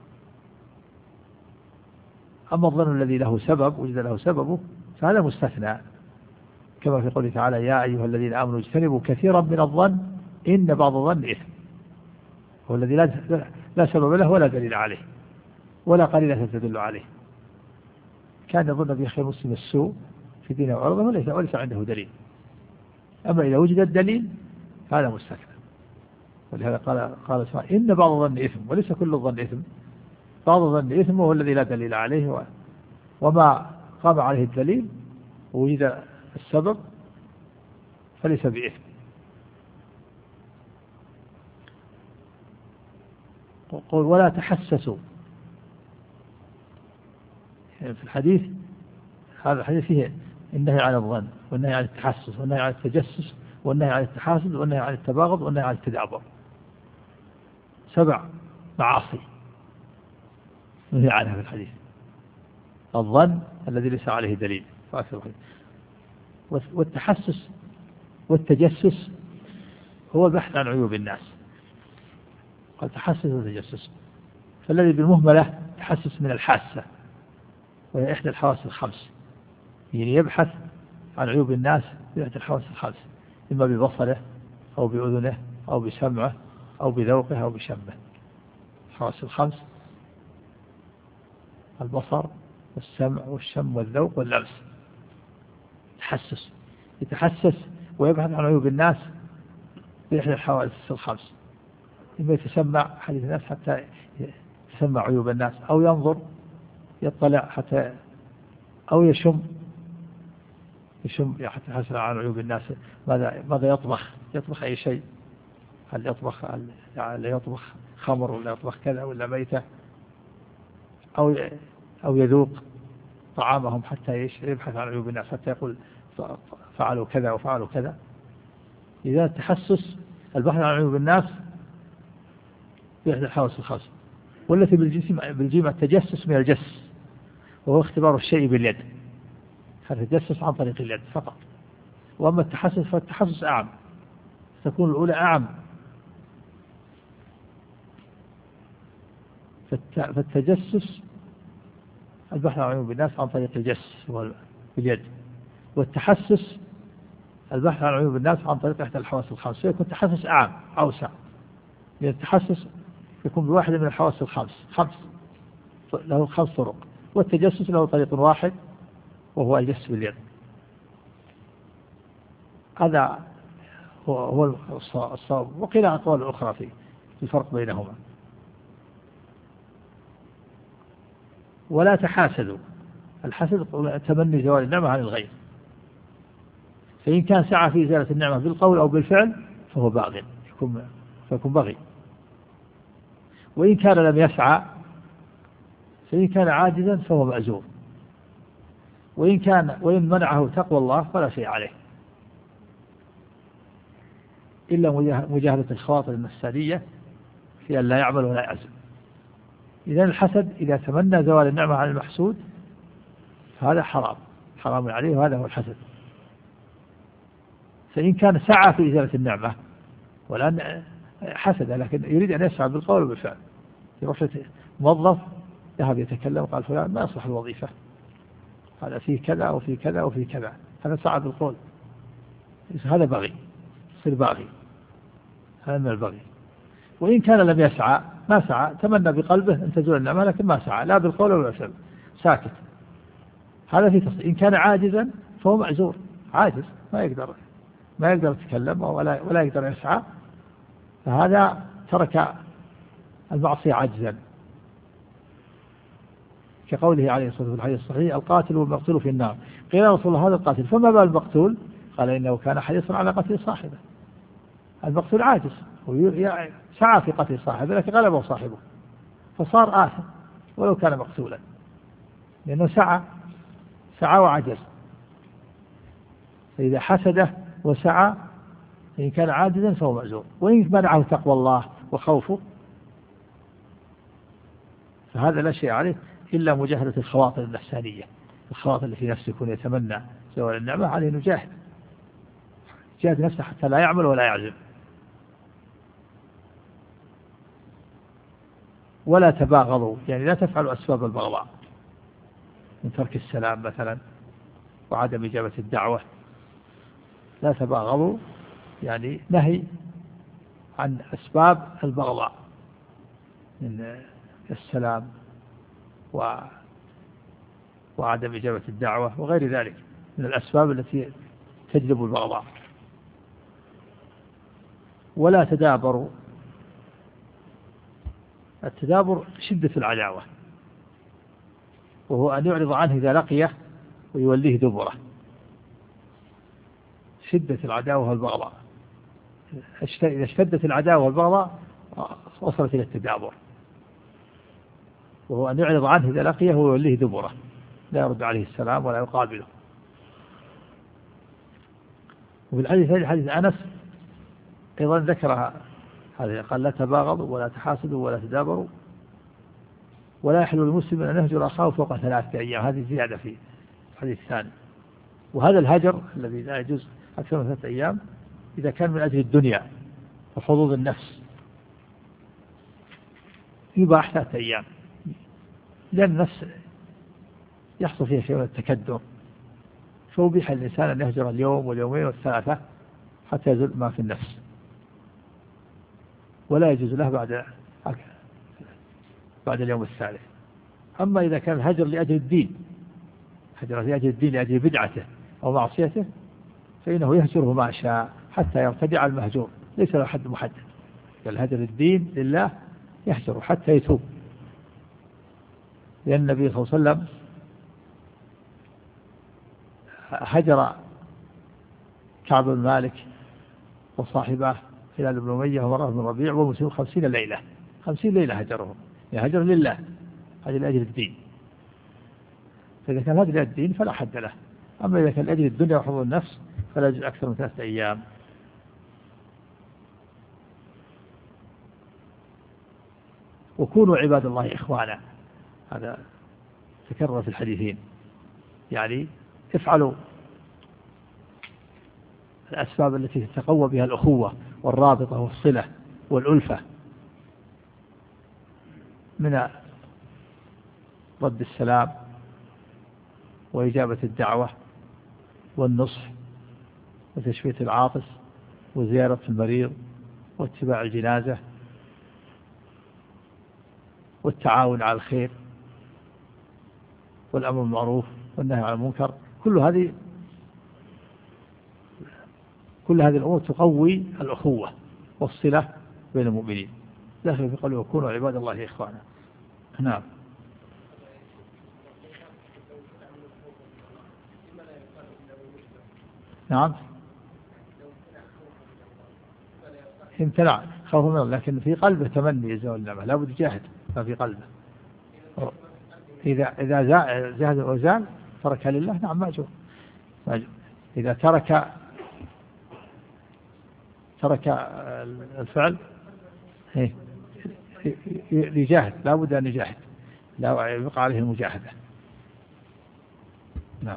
أما الظن الذي له سبب وجد له سببه فهذا مستثنى، كما في قوله تعالى: يا أيها الذين آمنوا اجتنبوا كثيرا من الظن إن بعض الظن إثم، هو الذي لا سبب له ولا دليل عليه ولا قرينة تدل عليه. كان يظن بأخيه المسلم السوء في دينه وعرضه وليس عنده دليل. أما إذا وجد الدليل هذا مستثنى. ولهذا قال سبحانه: إن بعض الظن إثم، وليس كل الظن إثم. بعض الظن إثم وهو الذي لا دليل عليه، وما قام عليه الدليل ووجد السبب فليس بإثم. قول: ولا تحسسوا. يعني في الحديث هذا الحديث فيه النهي عن الظن والنهي عن التحسس والنهي عن التجسس والنهي عن التحاسد والنهي عن التباغض والنهي عن التدابر. 7 معاصي نهي عنها في الحديث. الظن الذي ليس عليه دليل، والتحسس والتجسس هو البحث عن عيوب الناس. قال تحسس وتجسس. فالذي بالمهملة تحسس من الحاسة وهي إحدى الحواس الخمس، يعني يبحث عن عيوب الناس بإحدى الحواس الخمس، إما ببصره أو بأذنه أو بسمعه أو بذوقه أو بشمه. الحواس الخمس: البصر والسمع والشم والذوق واللمس. يتحسس ويبحث عن عيوب الناس بإحدى الحواس الخمس، إما يتسمع حديث الناس حتى يسمع عيوب الناس، أو ينظر يطلع حتى، أو يشم حتى يحصل عن عيوب الناس. ماذا يطبخ أي شيء، هل يطبخ خمر ولا يطبخ كذا ولا ميتة، أو يذوق طعامهم حتى يبحث عن عيوب الناس حتى يقول فعلوا كذا وفعلوا كذا. إذا التحسس البحث عن عيوب الناس بإحدى الحواس الخمس. والتي بالجيم التجسس من الجس، وهو اختبار الشيء باليد، فتجسس عن طريق اليد فقط. وأما التحسس فالتحسس أعم، تكون الأولى أعم. فالتجسس البحث عن عيوب الناس عن طريق الجس باليد، والتحسس البحث عن عيوب الناس عن طريق إحدى الحواس الخمس. فيكون التحسس أعم أوسع، لأن التحسس يكون بواحدة من الحواس الخمس، له 5 طرق، والتجسس له طريق واحد وهو الجس باليد. هذا هو الصواب. وقيل أقوال أخرى في الفرق بينهما. ولا تحاسدوا. الحسد تمني زوال النعمة عن الغير، فإن كان سعى في إزالة النعمة بالقول أو بالفعل فهو باغ، فيكون بغي. وإن كان لم يسعى فإن كان عاجزا فهو مأزور. وإن منعه تقوى الله فلا شيء عليه. إلا مجاهدة الخواطر النفسانية في أن لا يعمل ولا يعزم. إذن الحسد إذا تمنى زوال النعمة على المحسود فهذا حرام عليه، وهذا هو الحسد. فإن كان سعى في إزالة النعمة والآن حسد لكن يريد أن يسعى بالقول وبالفعل، يروح موظف ذهب يتكلم قال فلان ما يصلح الوظيفة، هذا فيه كذا وفي كذا وفي كذا، هذا سعى بالقول، هذا بغي، يصير باغي، هذا من البغي. وإن كان لم يسعى، ما سعى، تمنى بقلبه أن تزول النعمة لكن ما سعى لا بالقول ولا بالفعل، ساكت، هذا في تصديق. إن كان عاجزا فهو معذور، عاجز ما يقدر يتكلم ولا يقدر يسعى، فهذا ترك المعصية عجزا، كقوله عليه الصلاة والسلام في الحديث الصحيح: القاتل والمقتول في النار. قيل يا رسول الله هذا القاتل فما بال المقتول؟ قال إنه كان حريصا على قتل صاحبه. المقتول عاجز سعى في قتل صاحبه لكن غلبه صاحبه فصار آثم ولو كان مقتولا، لأنه سعى وعجز. فإذا حسده وسعى إن كان عاجزا فهو معذور. وإن منعه تقوى الله وخوفه فهذا لا شيء عليه إلا مجاهدة الخواطر النفسانية، الخواطر اللي في نفسه يكون يتمنى زوال النعمة، عليه نجاهد نفسه حتى لا يعمل ولا يعزم. ولا تباغضوا، يعني لا تفعلوا أسباب البغضاء من ترك السلام مثلا وعدم إجابة الدعوة. لا تباغضوا يعني نهي عن أسباب البغضاء من السلام وعدم إجابة الدعوة وغير ذلك من الأسباب التي تجلب البغضاء. ولا تدابروا، التدابر شدة العداوة، وهو أن يعرض عنه إذا لقيه ويوليه دبره، شدة العداوة والبغضاء. إذا اشتدت العداوة والبغضاء وصلت إلى التدابر، وهو أن يعرض عنه إذا لقيه ويوليه دبره، لا يرد عليه السلام ولا يقابله. وفي الحديث حديث أنس أيضا ذكرها هذه، قال: لا تباغضوا ولا تحاسدوا ولا تدابروا ولا يحل المسلم أن يهجر أخاه فوق 3 أيام. هذه زيادة في الحديث الثاني. وهذا الهجر الذي لا يجوز أكثر من 3 أيام إذا كان من أجل الدنيا وحظوظ النفس يباح 3 أيام، لأن النفس يحصل فيها شيء من التكدر، فأبيح الإنسان أن يهجر اليوم واليومين وال3 حتى يزول ما في النفس، ولا يجوز له بعد اليوم الثالث. أما إذا كان الهجر لأجل الدين، هجر لأجل الدين لأجل بدعته أو معصيته، فإنه يهجره ما شاء حتى يرتدع المهجور، ليس له حد محدد. الهجر الدين لله يهجره حتى يتوب، لأن النبي صلى الله عليه وسلم هجر كعب بن مالك وصاحبه هلال بن أمية ومرة بن ربيع ومسلم 50 ليلة، 50 ليلة هجرهم، هجر لله، هجر لأجل الدين. فإذا كان هجر الدين فلا حد له. أما إذا كان لأجل الدنيا وحظوظ النفس فلا يجوز أكثر من 3 أيام. وكونوا عباد الله إخوانا، هذا تكرر في الحديثين، يعني افعلوا الأسباب التي تتقوى بها الأخوة والرابطة والصلة والألفة، من رد السلام وإجابة الدعوة والنصح وتشفية العاطس وزيارة المريض واتباع الجنازة والتعاون على الخير والأمر بالمعروف والنهي عن المنكر. كل هذه الأمور تقوي الأخوة والصلة بين المؤمنين. داخل في قوله: وكونوا عباد الله إخوانا. نعم. نعم، امتنع خوف منه، لكن في قلبه تمني زوال النعمة، لا بد يجاهد ما في قلبه. إذا جاهد وزال ترك لله، نعم مأجور. إذا ترك ترك الفعل يجاهد، لا بد أن يجاهد، لا يقع عليه المجاهدة. نعم.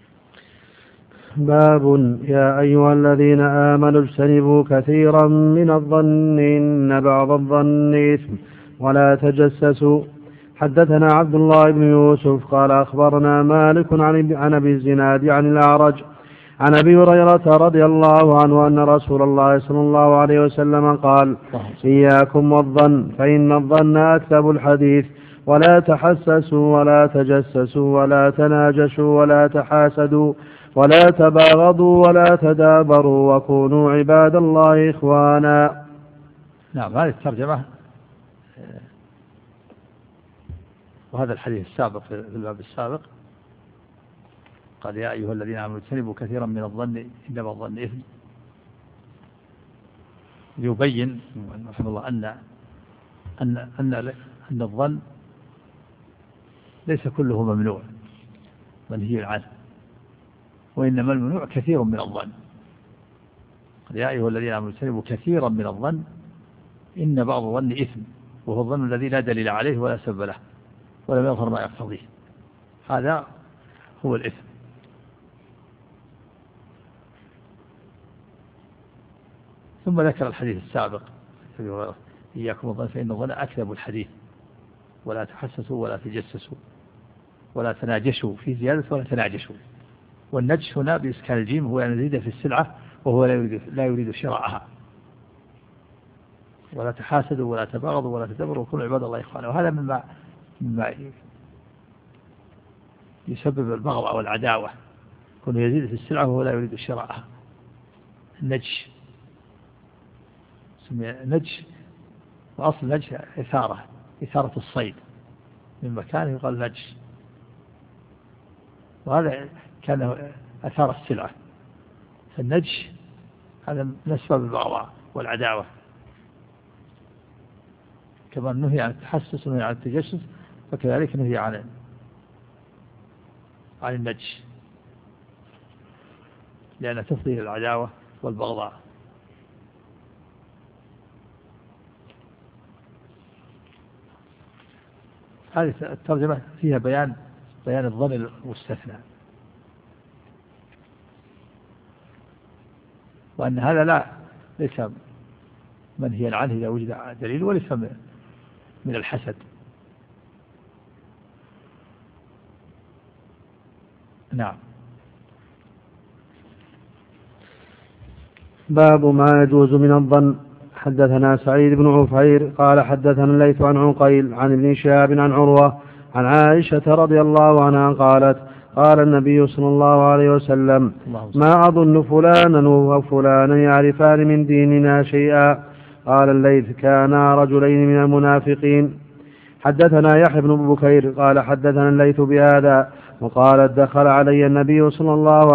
باب يا أيها الذين آمنوا اجتنبوا كثيرا من الظن إن بعض الظن إثم ولا تجسسوا. حدثنا عبد الله بن يوسف قال أخبرنا مالك عن أبي الزناد عن الأعرج عن أبي هريرة رضي الله عنه أن رسول الله صلى الله عليه وسلم قال إياكم والظن فإن الظن أكذب الحديث ولا تحسسوا ولا تجسسوا ولا تناجشوا ولا تحاسدوا ولا تباغضوا ولا تدابروا وكونوا عباد الله إخوانا. نعم. هذه الترجمة وهذا الحديث السابق في الباب السابق قال يا أيها الذين آمنوا اجتنبوا كثيرا من الظن إن بعض الظن إثم، يبين رحمه الله أن الظن ليس كله ممنوع منهي عنه، وإنما الممنوع كثير من الظن. قال يا أيها الذين آمنوا اجتنبوا كثيرا من الظن إن بعض الظن إثم، وهو الظن الذي لا دليل عليه ولا سبب له ولم يظهر ما يقتضيه، هذا هو الإثم. ثم ذكر الحديث السابق إياكم الظن فإن الظن أكذب الحديث ولا تحسسوا ولا تجسسوا ولا تناجشوا، في زيادة ولا تناجشوا. والنجش هنا بإسكان الجيم هو أن يزيد في السلعة وهو لا يريد شراءها. ولا تحاسدوا ولا تباغضوا ولا تدبروا وكونوا عباد الله إخوانا. وهذا مما يسبب البغض والعداوة، كونه يزيد في السلعة وهو لا يريد شراءها. النجش سمي نجش، وأصل النجش إثارة الصيد من مكانه يقال نجش، وهذا كان أثار السلعة. فالنجش هذا من أسباب البغضاء والعداوة، كما نهي عن التحسس ونهي عن التجسس فكذلك نهي عن النجش، لأن تفضي إلى العداوة والبغضاء. هذه الترجمة فيها بيان الظن المستثنى، وأن هذا ليس منهيا عنه إذا وجد دليل، وليس من الحسد. نعم. باب ما يجوز من الظن. حدثنا سعيد بن عفير قال حدثنا الليث عن عقيل عن ابن شهاب عن عروة عن عائشة رضي الله عنها قالت قال النبي صلى الله عليه وسلم ما أظن فلانا وفلانا يعرفان من ديننا شيئا. قال الليث كانا رجلين من المنافقين. حدثنا يحيى بن بكير قال حدثنا الليث بهذا وقال دخل علي النبي صلى الله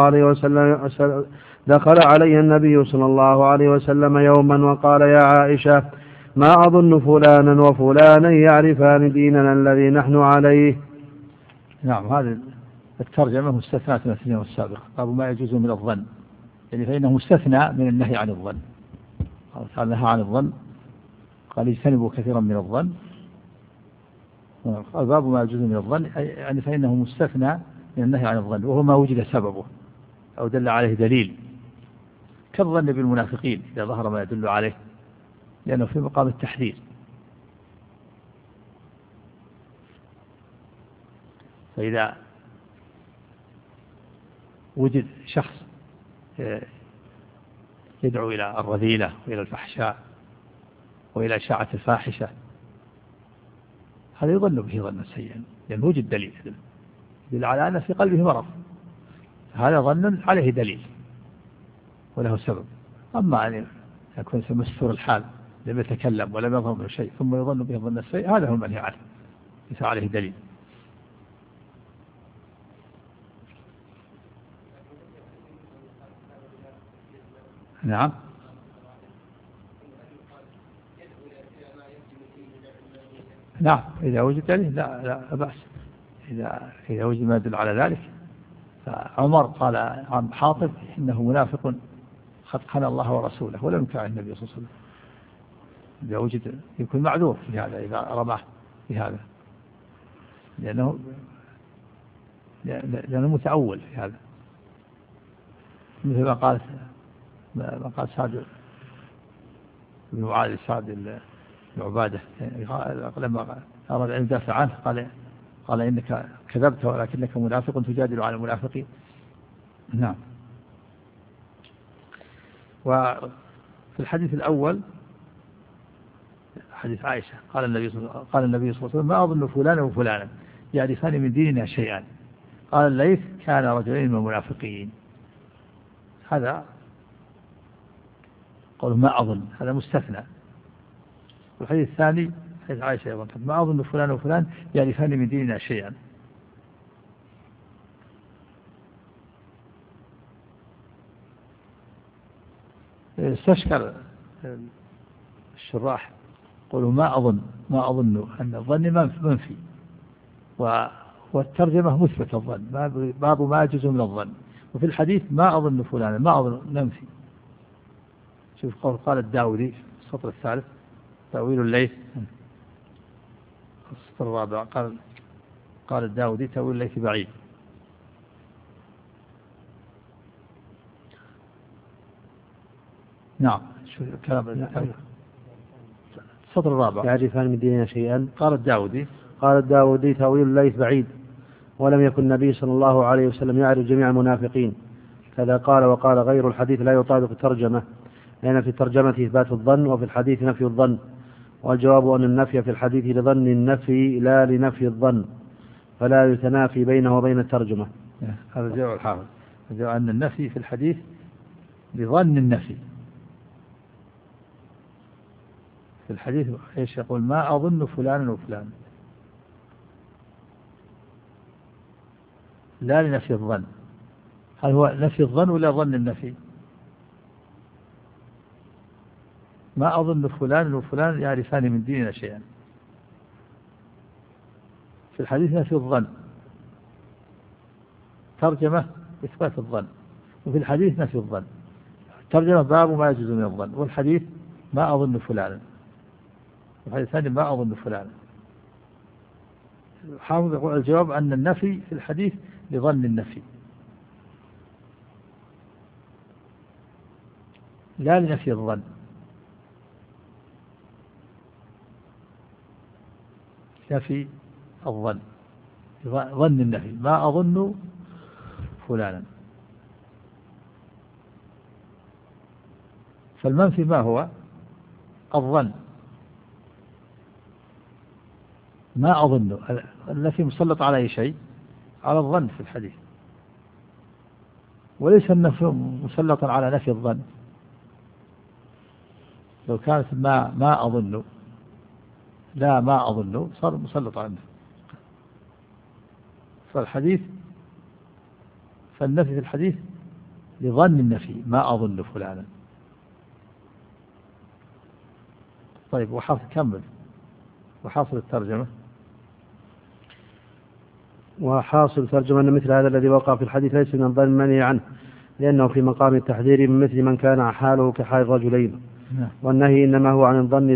عليه وسلم يوما وقال يا عائشة ما أظن فلانا وفلانا يعرفان ديننا الذي نحن عليه. نعم. هذه الترجمة مستثناة من الترجمة السابقة. باب ما يجوز من الظن، يعني فإنه مستثنى من النهي عن الظن. قال نهى عن الظن، قال اجتنبوا كثيرا من الظن. قال باب ما يجوز من الظن يعني فإنه مستثنى من النهي عن الظن، وهو ما وجد سببه أو دل عليه دليل، كالظن بالمنافقين إذا ظهر ما يدل عليه، لأنه في مقام التحذير. فإذا وجد شخص يدعو إلى الرذيلة وإلى الفحشاء وإلى إشاعة الفاحشة، هذا يظن به ظنا سيئا، لأنه وجد دليل يدل على أن في قلبه مرض، هذا ظن عليه دليل وله سبب. أما أن يكون مستور الحال لم يتكلم ولم يظهر منه شيء ثم يظن به ظن السيء، هذا هو المنهي عنه، ليس عليه دليل. نعم. نعم إذا وجد دليل لا بأس، إذا وجد ما يدل على ذلك. فعمر قال عن حاطب إنه منافق قد خان الله ورسوله ولم يطع النبي صلى الله عليه وسلم. إذا وجد يكون معذور في هذا إذا رماه في هذا، لأنه متأول في هذا، مثل ما قال سعد بن معاذ سعد بن عبادة لما أراد أن يدافع عنه قال إنك كذبت ولكنك منافق تجادل عن المنافقين. نعم. وفي الحديث الأول حديث عائشة قال النبي صلى الله عليه وسلم ما أظن فلانا وفلانا يعرفان من ديننا شيئا. قال الليث كان رجلين من المنافقين. هذا قالوا ما أظن، هذا مستثنى. والحديث الثاني حديث عائشة أيضا ما أظن فلان وفلان يعرفان من ديننا شيئا. استشكل الشراح قالوا ما أظن أن الظن منفي، والترجمة مثبت الظن باب ما يجوز من الظن، وفي الحديث ما أظن فلانا ما أظن منفي. شوف قال الداودي في السطر الثالث تأويل الليث السطر الرابع قال الداودي تأويل الليث بعيد. نعم. شو كلام السطر الرابع يعرفان من ديننا شيئا. قال الداودي تأويل الليث بعيد، ولم يكن النبي صلى الله عليه وسلم يعرف جميع المنافقين كذا قال. وقال غير الحديث لا يطابق الترجمة، لأن في الترجمة إثبات الظن وفي الحديث نفي الظن، والجواب أن النفي في الحديث لظن النفي لا لنفي الظن، فلا يتنافي بينه وبين الترجمة. هذا جواب الحافظ، أن النفي في الحديث لظن النفي. في الحديث إيش يقول ما أظن فلانا وفلان، لا لنفي الظن. هل هو نفي الظن ولا ظن النفي؟ ما أظن فلان وفلان يعرفان من ديننا شيئا. في الحديث نفي الظن، ترجمة إثبات الظن، وفي الحديث نفي الظن. ترجمة باب ما يجوز من الظن، والحديث ما أظن فلانا، والحديث الثاني ما أظن فلانا. حافظ يقول الجواب أن النفي في الحديث لظن النفي لا لنفي الظن. نفي الظن ظن النفي ما أظن فلانا. فالمنفي ما هو؟ الظن. ما أظن النفي مسلط على أي شيء؟ على الظن في الحديث، وليس النفي مسلطا على نفي الظن. لو كانت ما أظن لا ما أظن صار مسلط على النفي. فالنفي في الحديث لظن النفي ما أظن فلانا. طيب كمل. وحاصل الترجمة أن مثل هذا الذي وقع في الحديث ليس من الظن المنهي عنه، لأنه في مقام التحذير من مثل من كان حاله كحال الرجلين. والنهي إنما هو عن الظن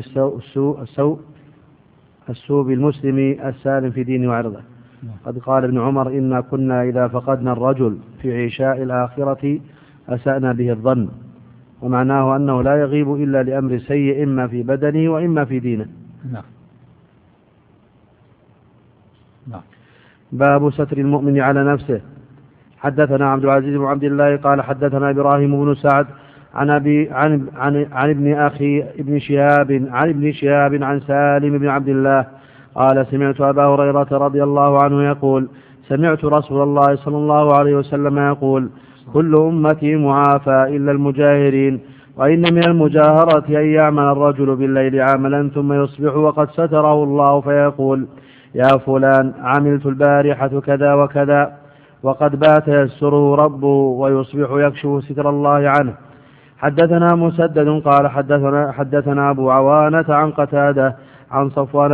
السوء بالمسلم السالم في دينه وعرضه. قد قال ابن عمر إنا كنا إذا فقدنا الرجل في عشاء الآخرة أسأنا به الظن، ومعناه أنه لا يغيب إلا لأمر سيء إما في بدنه وإما في دينه. نعم. باب ستر المؤمن على نفسه. حدثنا عبد العزيز بن عبد الله قال حدثنا إبراهيم بن سعد عن ابن أخي ابن شهاب عن سالم بن عبد الله قال سمعت أبا هريرة رضي الله عنه يقول سمعت رسول الله صلى الله عليه وسلم يقول كل أمتي معافى إلا المجاهرين، وإن من المجاهرة أن يعمل الرجل بالليل عملا ثم يصبح وقد ستره الله فيقول يا فلان عملت البارحة كذا وكذا، وقد بات يسره ربه ويصبح يكشف ستر الله عنه. حدثنا مسدد قال حدثنا أبو عوانة عن قتادة عن صفوان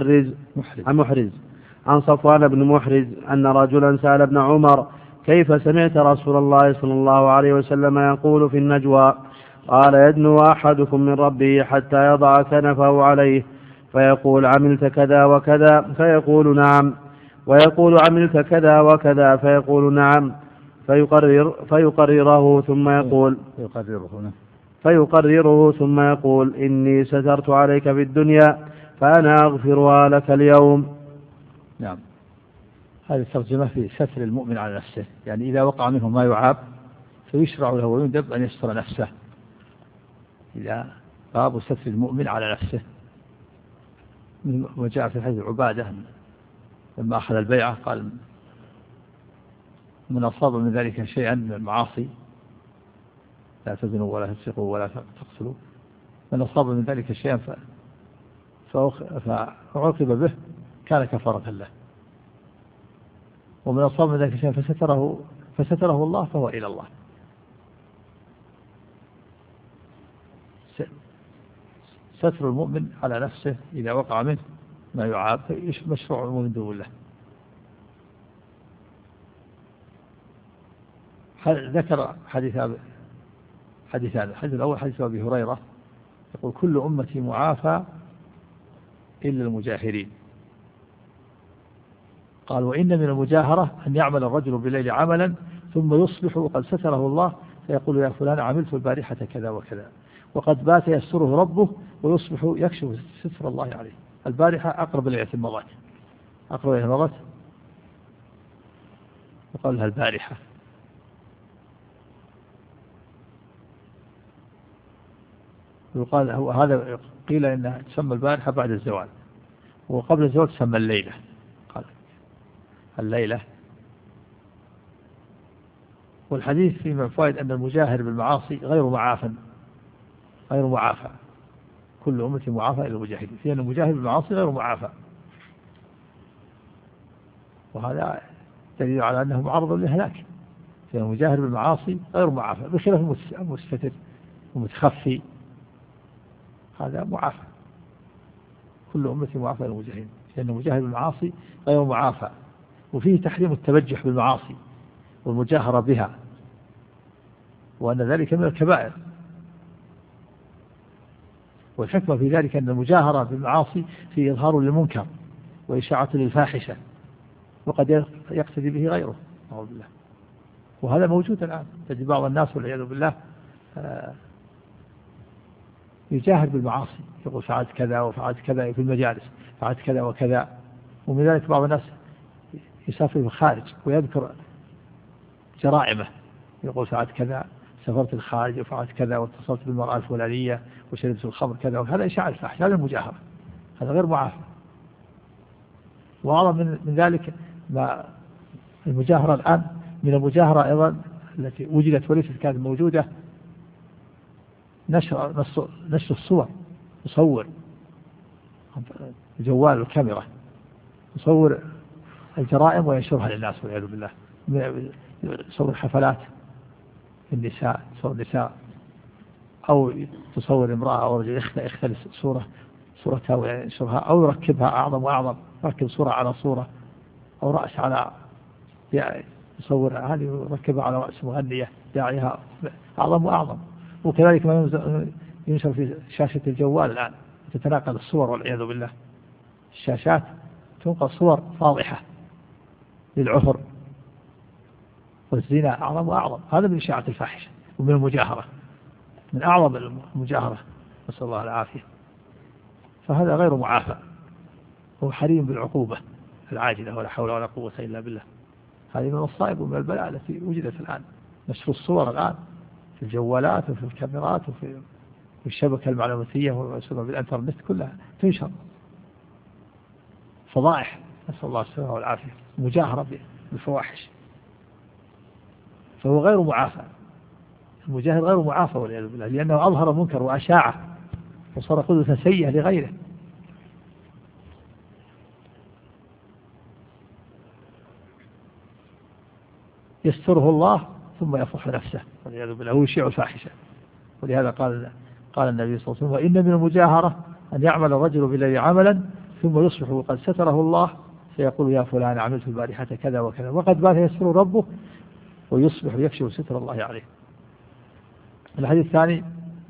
بن محرز أن رجلا سأل ابن عمر كيف سمعت رسول الله صلى الله عليه وسلم يقول في النجوى؟ قال يدنو أحدكم من ربه حتى يضع كنفه عليه فيقول عملت كذا وكذا فيقول نعم، ويقول عملت كذا وكذا فيقول نعم، فيقرره ثم يقول إني سترت عليك في الدنيا فأنا أغفرها لك اليوم. نعم. هذه الترجمة في ستر المؤمن على نفسه، يعني إذا وقع منه ما يعاب فيشرع له ويندب أن يستر نفسه، إذا باب ستر المؤمن على نفسه. وجاء في حديث عبادة لما أخذ البيعة قال من أصاب من ذلك شيئا من المعاصي لا تزنوا ولا تسرقوا ولا تقتلوا، من أصاب من ذلك شيئا فعوقب به كان كفارة له، ومن أصاب من ذلك شيئا فستره الله فهو إلى الله. ستر المؤمن على نفسه إذا وقع منه ما يعاب مشروع من دون الله. ذكر حديثان. الحديث الأول حديث أبي هريرة يقول كل أمتي معافى إلا المجاهرين. قال وإن من المجاهرة أن يعمل الرجل بالليل عملا ثم يصبح وقد ستره الله فيقول يا فلان عملت البارحة كذا وكذا، وقد بات يستره ربه ويصبح يكشف ستر الله عليه. البارحة أقرب ليلة المرات، وقال لها البارحة. وقال هذا قيل إنها تسمى البارحة بعد الزوال، وقبل الزوال تسمى الليلة. قال الليلة. والحديث فيه من فوائد أن المجاهر بالمعاصي غير معافى. كل أمتي معافى إلى المجاهدين، في أن المجاهر بالمعاصي غير معافى، وهذا دليل على أنه معرض للهلاك. في المجاهر بالمعاصي غير معافى، بخلاف المستتر ومتخفي هذا معافى. كل أمتي معافى إلى المجاهدين، لأن المجاهر بالمعاصي غير معافى. وفيه تحريم التبجح بالمعاصي والمجاهرة بها، وأن ذلك من الكبائر. والحكمة في ذلك أن المجاهرة بالمعاصي في إظهار للمنكر وإشاعة للفاحشة، وقد يقتدي به غيره. أعوذ بالله. وهذا موجود الآن، تجد بعض الناس والعياذ بالله يجاهر بالمعاصي، يقول فعلت كذا وفعلت كذا في المجالس، فعلت كذا وكذا. ومن ذلك بعض الناس يسافر في الخارج ويذكر جرائمه، يقول فعلت كذا، سافرت الخارج وفعلت كذا، واتصلت بالمرأة الفلانية وشربت الخمر كذا، وهذا إشاعة الفاحشة، هذا المجاهرة، هذا غير معافى. وأعظم من ذلك ما المجاهرة الآن، من المجاهرة أيضا التي وجدت وليست كانت موجودة نشر الصور، يصور الجوال والكاميرا، يصور الجرائم وينشرها للناس والعياذ بالله. يصور حفلات النساء، تصور النساء، أو تصور امرأة أو رجل يختلس صورتها وينشرها، أو يركبها أعظم وأعظم، يركب صورة على صورة، أو رأس على، يصور هذه يركبها على رأس مغنية داعيها أعظم وأعظم. وكذلك ما ينشر في شاشة الجوال الآن، تتناقل الصور والعياذ بالله. الشاشات تنقل صور فاضحة للعثر والزنا أعظم وأعظم. هذا من إشاعة الفاحشة ومن المجاهرة، من أعظم المجاهرة، نسأل الله العافية. فهذا غير معافى، هو حريم بالعقوبة العاجلة، ولا حول ولا قوة إلا بالله. هذه من الصائب ومن البلاء التي وجدت الآن، نشر الصور الآن في الجوالات وفي الكاميرات وفي الشبكة المعلوماتية بالإنترنت كلها تنشر فضائح، نسأل الله السلامة والعافية، مجاهرة بالفواحش. فهو غير معافى، المجاهر غير معافى والعياذ بالله، لأنه أظهر منكر وأشاعه وصار قدوة سيئة لغيره. يستره الله ثم يفضح نفسه والعياذ بالله، هو يشيع الفاحشة. ولهذا قال النبي صلى الله عليه وسلم وإن من المجاهرة أن يعمل الرجل بالليل عملا ثم يصبح وقد ستره الله فيقول يا فلان عملت البارحة كذا وكذا، وقد بات يستر ربه ويصبح يكشف ستر الله عليه. الحديث الثاني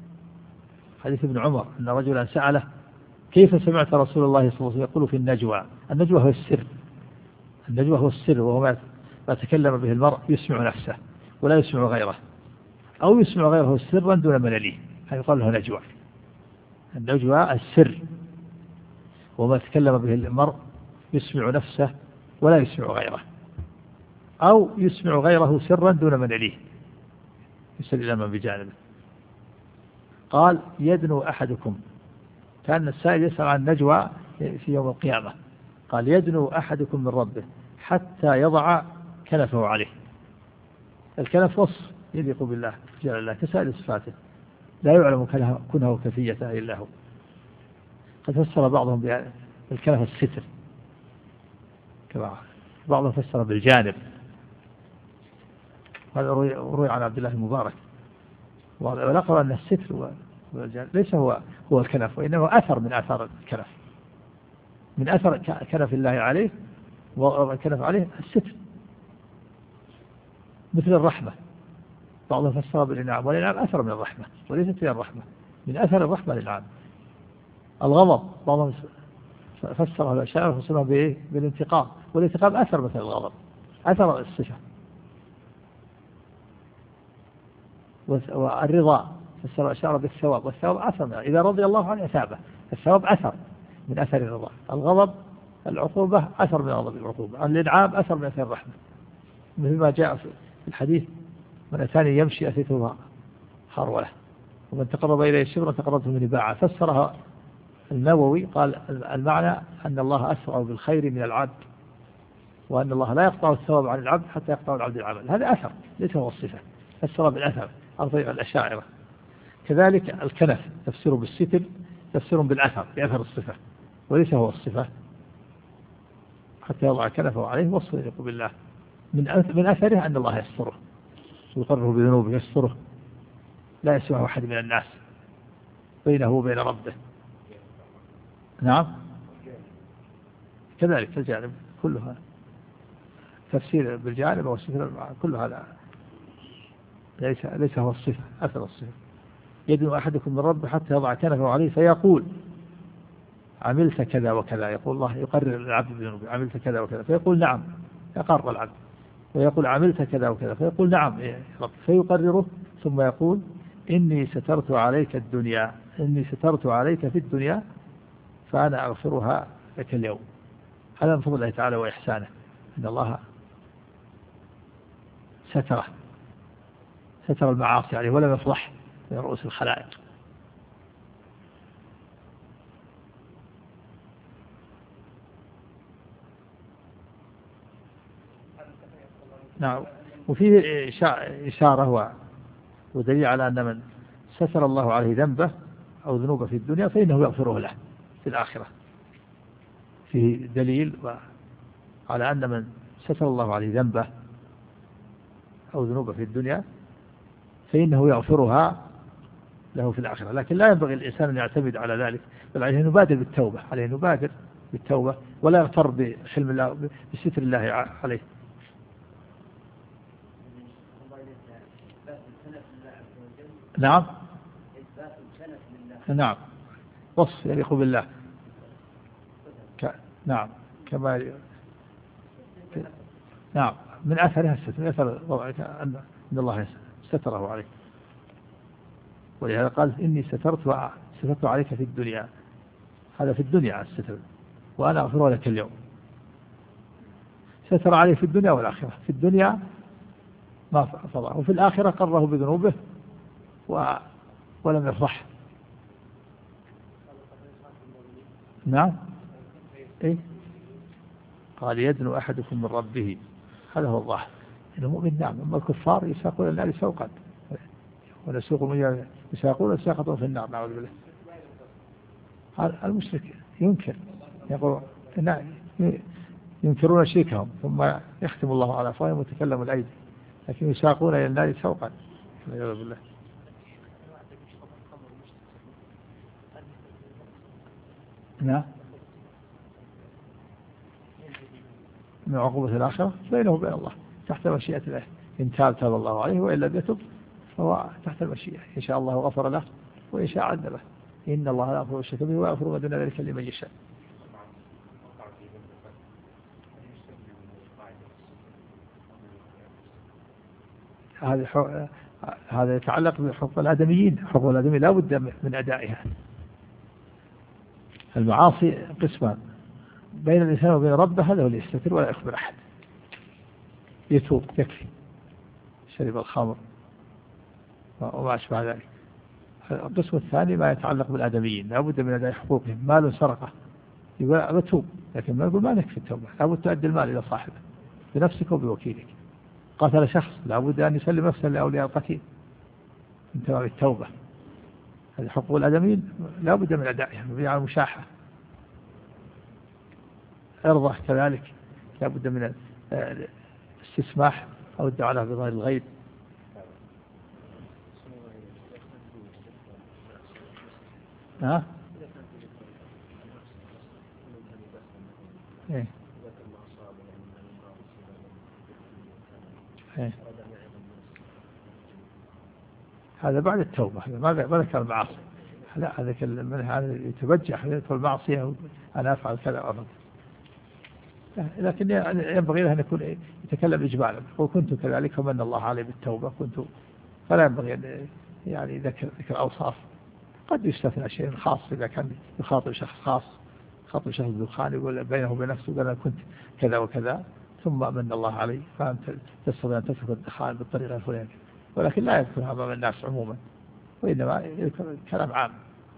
حديث ابن عمر أن رجلا سأله كيف سمعت رسول الله صلى الله عليه وسلم يقول في النجوى. النجوى هو السر، النجوى هو السر، وهو ما تكلم به المرء يسمع نفسه ولا يسمع غيره، أو يسمع غيره سرا دون من يليه، هذا يقال له نجوى. النجوى السر، وما تكلم به المرء يسمع نفسه ولا يسمع غيره، أو يسمع غيره سرا دون من يليه، يسأل إلى من بجانبه. قال يدنو أحدكم، كان السائل يسأل عن النجوى في يوم القيامة، قال يدنو أحدكم من ربه حتى يضع كنفه عليه. الكنف وصف يليق بالله جل الله كسائر صفاته، لا يعلم كنه وكيفيته إلا هو. قد فسر بعضهم بالكنف الستر، كما بعضهم فسر بالجانب، هذا روي عن عبد الله المبارك. ونقرأ أن الستر ليس هو الكنف، وإنما أثر من آثار الكنف، من أثر كنف الله عليه وكنف عليه الستر، مثل الرحمة، بعضهم فسر بالإنعام، والإنعام أثر من الرحمة وليست هي الرحمة، من أثر الرحمة الإنعام. الغضب بعضهم فسره الأشاعرة فسره بالانتقام، والانتقام أثر مثل الغضب، أثر الصفة. والرضا فسر الأشاعرة بالثواب، والثواب أثر إذا رضي الله عنه أثابه، الثواب أثر من أثر الرضا. الغضب العقوبة أثر من غضب العقوبة. الإنعام أثر من أثر الرحمة، مثل ما جاء في الحديث من أتاني يمشي أتيته هرولة، ومن تقرب إليه شبرا تقربته منه باعا. فسرها النووي قال المعنى أن الله أسرع بالخير من العبد، وأن الله لا يقطع الثواب عن العبد حتى يقطع العبد العمل. هذا أثر ليس هو الصفة، فسر بالأثر أرضي الأشاعرة. كذلك الكنف تفسير بالستر، تفسير بالأثر، بأثر الصفة وليس هو الصفة، حتى يضع كنفه عليه وصف يليق بالله. من أثره أن الله يستره ويقرره بذنوبه، يستره لا يسمعه أحد من الناس بينه وبين ربه. نعم كذلك الجانب كلها تفسير بالجانب والستر، كل هذا ليس هو الصفة، أثر الصفة. يدنو أحدكم من ربه حتى يضع كنفه عليه فيقول عملت كذا وكذا، يقول الله يقرر العبد بذنوبه عملت كذا وكذا، فيقول نعم، يقرر العبد، ويقول عملت كذا وكذا، فيقول نعم يا رب، فيقرره، ثم يقول إني سترت عليك الدنيا، إني سترت عليك في الدنيا فأنا أغفرها لك اليوم. هذا من فضل الله تعالى وإحسانه، إن الله ستر المعاصي عليه ولم يفضح من رؤوس الخلائق. نعم. وفيه إشارة ودليل على أن من ستر الله عليه ذنبه أو ذنوبه في الدنيا فإنه يغفره له في الآخرة. فيه دليل على أن من ستر الله عليه ذنبه أو ذنوبه في الدنيا فإنه يغفرها له في الآخرة. لكن لا ينبغي الإنسان أن يعتمد على ذلك، بل عليه أن يبادر بالتوبة، عليه أن يبادر بالتوبة ولا يغتر بحلم الله بستر الله عليه. نعم نعم وصف يليق بالله. نعم كما نعم من أثرها الستر، من أثر أن الله ستره عليه، ولهذا قال إني سترت عليك في الدنيا، هذا في الدنيا الستر، وأنا أغفر لك اليوم. ستر عليه في الدنيا والآخرة، في الدنيا ما فضحه، وفي الآخرة قره بذنوبه ولم يفضح. نعم إيه؟ قال يدنو أحدكم من ربه، هذا هو الظاهر. المؤمن نعم، أما الكفار يساقون النار سوقا، يساقون ساقطا في النار، نعوذ بالله. المشرك ينكر، يقول ينكرون شركهم ثم يختم الله على أفواههم وتكلم الأيدي، لكن يساقون إلى النار سوقا، نعوذ بالله. نعم من عقوبة الآخرة بينه وبين الله تحت مشيئة الله، إن تاب الله عليه، وإن لم يتب فهو تحت المشيئة، إن شاء الله غفر له وإن شاء عذبه. إن الله لا يغفر الشرك به ويغفر ما دون ذلك لمن يشاء. هذا يتعلق بحقوق الآدميين. حقوق الآدميين لا بد من أدائها. المعاصي قسمان بين الإنسان وبين ربه، هذا هو اللي يستتر ولا يخبر أحد، يتوب يكفي، شرب الخمر وما أشبه ذلك. القسم الثاني ما يتعلق بالآدميين، لا بد من أداء حقوقهم. مال سرقة يقول بتوب، لكن ما يقول ما نكفي التوبة، لا بد تؤدي المال إلى صاحبه بنفسك وبوكيلك. قتل شخص لا بد أن يسلم نفسه لأولياء القتيل من تمام التوبة. هذه حقوق الآدميين لا بد من أدائها، مبنية على المشاحة. إرضه كذلك لا بد من الاستسماح أو الدعاء له بظاهر الغيب. ها؟ إيه؟ إيه؟ هذا بعد التوبة، ما ذكر المعاصي. لا، هذا يتبجح يدخل المعصية أنا أفعل كذا وأفعل، لكن ينبغي له أن يكون يتكلم إجمالا، وكنت كذلك فمن الله علي بالتوبة كنت. فلا ينبغي أن يعني ذكر أوصاف. قد يستثنى شيء خاص إذا كان يخاطب شخص خاص، يخاطب شخص دخان يقول بينه وبين نفسه قال أنا كنت كذا وكذا ثم من الله علي فأنت تستطيع أن تترك الدخان بالطريقة الفلانية، ولكن لا يذكرها أمام الناس عموما، وإنما يذكر كلام عام.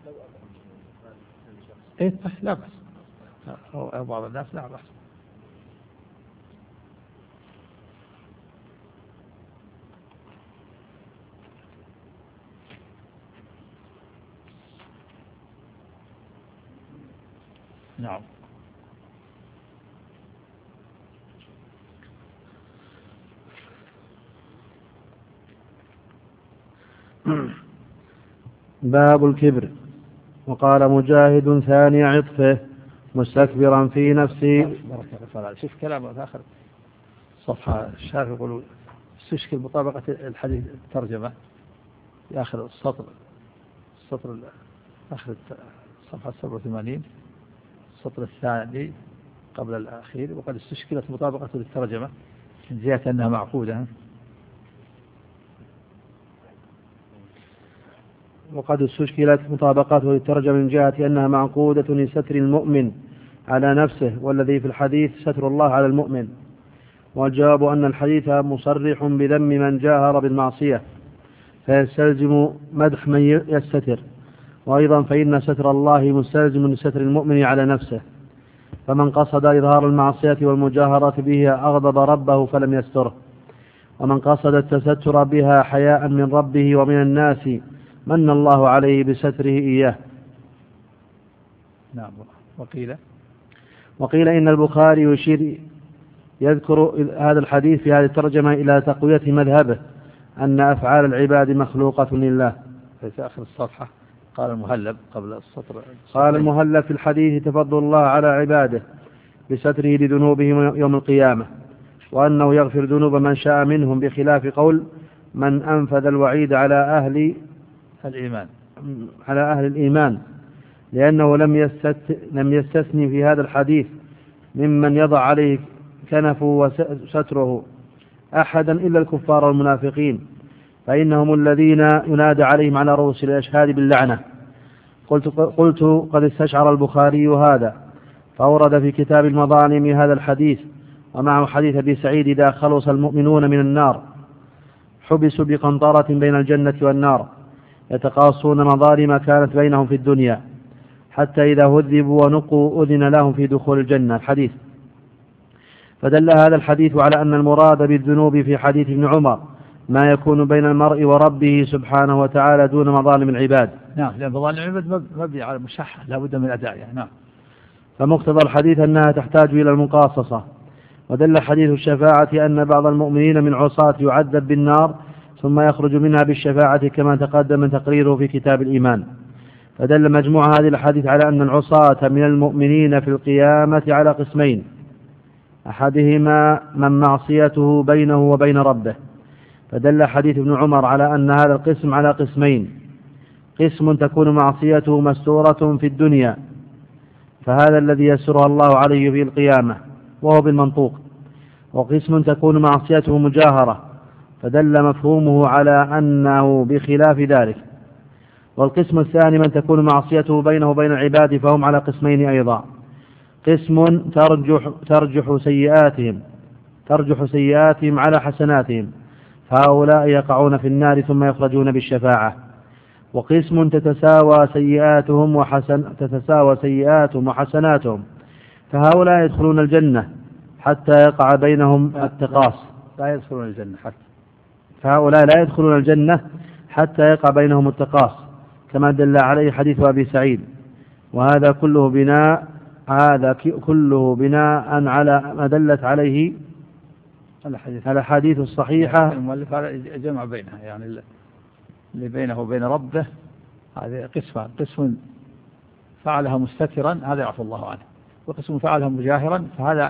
إيه لا بأس، أو بعض الناس لا بأس. نعم. باب الكبر. وقال مجاهد ثاني عطفه مستكبرا في نفسه. شوف كلام آخر صفحة الشارح يقول استشكل مطابقة الحديث الترجمة في آخر السطر آخر صفحة 87 السطر الثاني قبل الأخير. وقد استشكلت مطابقة للترجمة من جهة أنها معقودة. وقد استشكلت مطابقته للترجمة من جهة أنها معقودة لستر المؤمن على نفسه، والذي في الحديث ستر الله على المؤمن. والجواب أن الحديث مصرح بذم من جاهر بالمعصية فيستلزم مدح من يستتر، وأيضا فإن ستر الله مستلزم لستر المؤمن على نفسه، فمن قصد إظهار المعصية والمجاهرة بها أغضب ربه فلم يستره، ومن قصد التستر بها حياء من ربه ومن الناس من الله عليه بستره إياه. نعم. وقيل إن البخاري يذكر هذا الحديث في هذه الترجمة إلى تقوية مذهبه أن أفعال العباد مخلوقة لله. في آخر الصفحة قال المهلب قبل السطر قال المهلب في الحديث تفضل الله على عباده بستره لذنوبهم يوم القيامة، وأنه يغفر ذنوب من شاء منهم، بخلاف قول من أنفذ الوعيد على أهل الإيمان، لأنه لم يستثني في هذا الحديث ممن يضع عليه كنفه وستره أحدا إلا الكفار والمنافقين، فإنهم الذين ينادى عليهم على رؤوس الأشهاد باللعنة. قلت قد استشعر البخاري هذا فأورد في كتاب المظالم هذا الحديث، ومعه حديث أبي سعيد إذا خلص المؤمنون من النار حبسوا بقنطرة بين الجنة والنار يتقاصون مظالم كانت بينهم في الدنيا، حتى إذا هذبوا ونقوا أذن لهم في دخول الجنة. الحديث. فدل هذا الحديث على أن المراد بالذنوب في حديث ابن عمر ما يكون بين المرء وربه سبحانه وتعالى دون مظالم العباد. نعم، لأن مظالم العباد مبني على المشاحة لا بد من أدائها. نعم. فمقتضى الحديث أنها تحتاج إلى المقاصصة. ودل حديث الشفاعة أن بعض المؤمنين من عصاة يعذب بالنار ثم يخرج منها بالشفاعة كما تقدم تقريره في كتاب الإيمان. فدل مجموع هذه الحديث على أن العصاة من المؤمنين في القيامة على قسمين: أحدهما من معصيته بينه وبين ربه، فدل حديث ابن عمر على أن هذا القسم على قسمين: قسم تكون معصيته مستورة في الدنيا، فهذا الذي يسرها الله عليه في القيامة وهو بالمنطوق. وقسم تكون معصيته مجاهرة، فدل مفهومه على أنه بخلاف ذلك. والقسم الثاني من تكون معصيته بينه وبين العباد، فهم على قسمين أيضا. قسم ترجح سيئاتهم على حسناتهم، فهؤلاء يقعون في النار ثم يخرجون بالشفاعة. وقسم تتساوى سيئاتهم وحسناتهم، فهؤلاء يدخلون الجنة حتى يقع بينهم التقاص. فهؤلاء لا يدخلون الجنة حتى يقع بينهم التقاص، كما دل عليه حديث أبي سعيد. وهذا كله بناء على ما دلت عليه الأحاديث الصحيحة. المؤلف جمع بينها، يعني اللي بينه وبين ربه هذه قسم فعلها مستترا، هذا يعفو الله عنه، وقسم فعلها مجاهرا، فهذا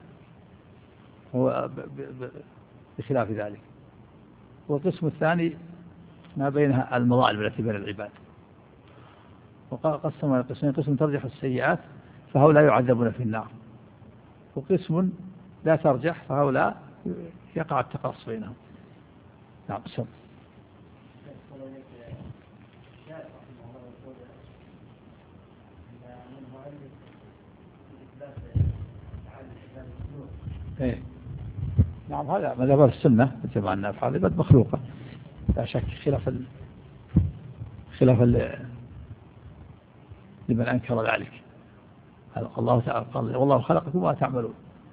هو بخلاف ذلك. والقسم الثاني ما بينها المظالم التي بين العباد. وقسم القسمين: قسم ترجح السيئات فهؤلاء يعذبون في النار، وقسم لا ترجح فهؤلاء يقع التقاص بينهم. نعم. إيه. نعم، هذا مذهب السنة تبع النافع، هذه مخلوقة لا شك، خلاف لمن أنكر ذلك. الله تعالى قال: والله خلقكم وما تعملون.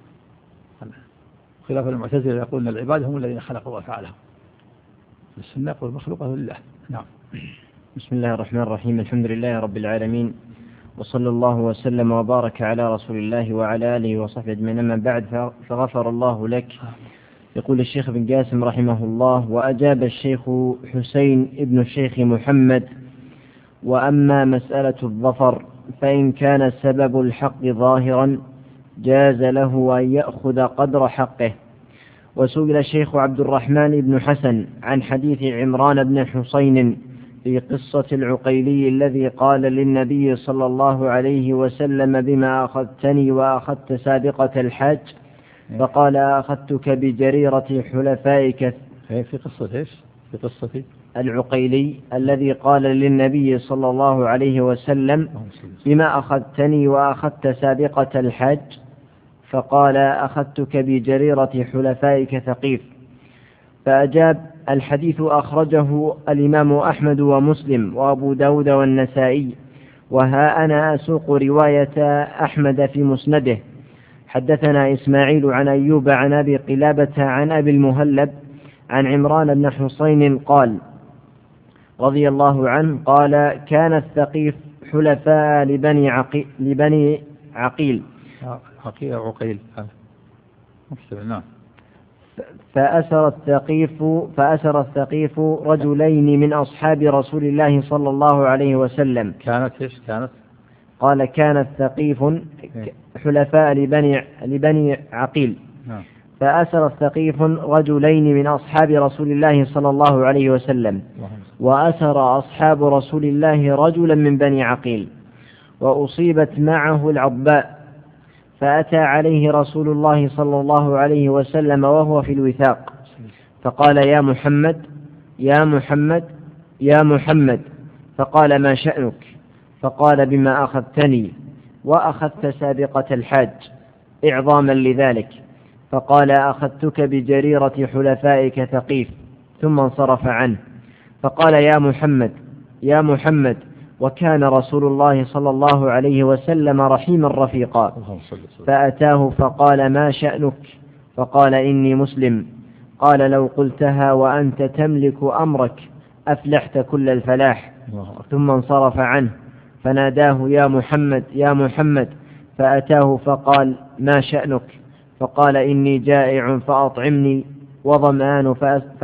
خلاف المعتزلة يقولون العباد هم الذين خلقوا أفعالهم. السنة يقول مخلوقة لله. نعم. بسم الله الرحمن الرحيم. الحمد لله رب العالمين، وصلى الله وسلم وبارك على رسول الله وعلى آله وصحبه أجمعين. أما بعد، فغفر الله لك. يقول الشيخ بن جاسم رحمه الله: وأجاب الشيخ حسين ابن الشيخ محمد: وأما مسألة الظفر فإن كان سبب الحق ظاهرا جاز له أن يأخذ قدر حقه. وسئل الشيخ عبد الرحمن بن حسن عن حديث عمران بن حسين في قصة العقيلي الذي قال للنبي صلى الله عليه وسلم: بما أخذتني وأخذت سابقة الحاج؟ فقال: أخذتك بجريرة حلفائك. في قصة إيش؟ في قصة العقيلي الذي قال للنبي صلى الله عليه وسلم: بما أخذتني وأخذت سابقة الحاج؟ فقال: أخذتك بجريرة حلفائك ثقيف. فأجاب: الحديث أخرجه الإمام أحمد ومسلم وأبو داود والنسائي، وها أنا أسوق رواية أحمد في مسنده. حدثنا إسماعيل عن أيوب عن أبي قلابة عن أبي المهلب عن عمران بن حسين قال رضي الله عنه قال: كان الثقيف حلفاء لبني عقيل. فأسر الثقيف رجلين من أصحاب رسول الله صلى الله عليه وسلم. كانت قال: كان الثقيف حلفاء لبني عقيل. فأسر الثقيف رجلين من أصحاب رسول الله صلى الله عليه وسلم، وأسر أصحاب رسول الله رجلا من بني عقيل، وأصيبت معه العضباء، فأتى عليه رسول الله صلى الله عليه وسلم وهو في الوثاق، فقال: يا محمد يا محمد يا محمد. فقال: ما شأنك؟ فقال: بما أخذتني وأخذت سابقة الحاج، إعظاما لذلك. فقال: أخذتك بجريرة حلفائك ثقيف. ثم انصرف عنه. فقال: يا محمد يا محمد. وكان رسول الله صلى الله عليه وسلم رحيما رفيقا. فأتاه فقال: ما شأنك؟ فقال: إني مسلم. قال: لو قلتها وأنت تملك أمرك أفلحت كل الفلاح. ثم انصرف عنه. فناداه: يا محمد يا محمد. فأتاه فقال: ما شأنك؟ فقال: إني جائع فأطعمني، وظمآن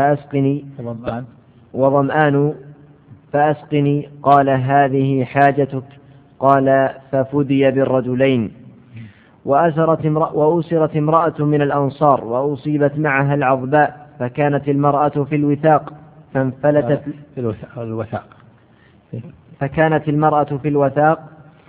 فأسقني. قال: هذه حاجتك؟ قال: ففدي بالرجلين. وأسرت امرأة من الأنصار وأصيبت معها العضباء، فكانت المرأة في الوثاق فانفلتت. فكانت المرأة في الوثاق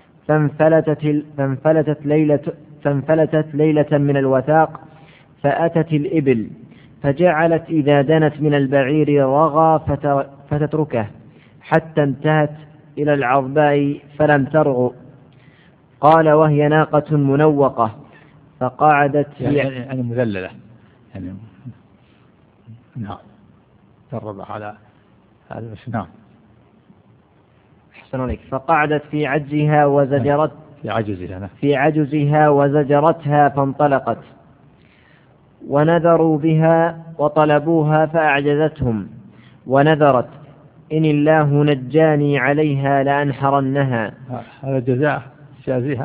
فانفلتت ليلة من الوثاق فأتت الإبل فجعلت إذا دنت من البعير رغى فتتركه حتى انتهت إلى العظباء فلم ترغ. قال وهي ناقة منوقة فقعدت يعني مذللة يعني نعم تربى على هذا نعم أحسن عليك. فقعدت في عجزها وزجرتها فانطلقت ونذروا بها وطلبوها فأعجزتهم ونذرت إن الله نجاني عليها لأنحرنها. هذا جزاء جازيها.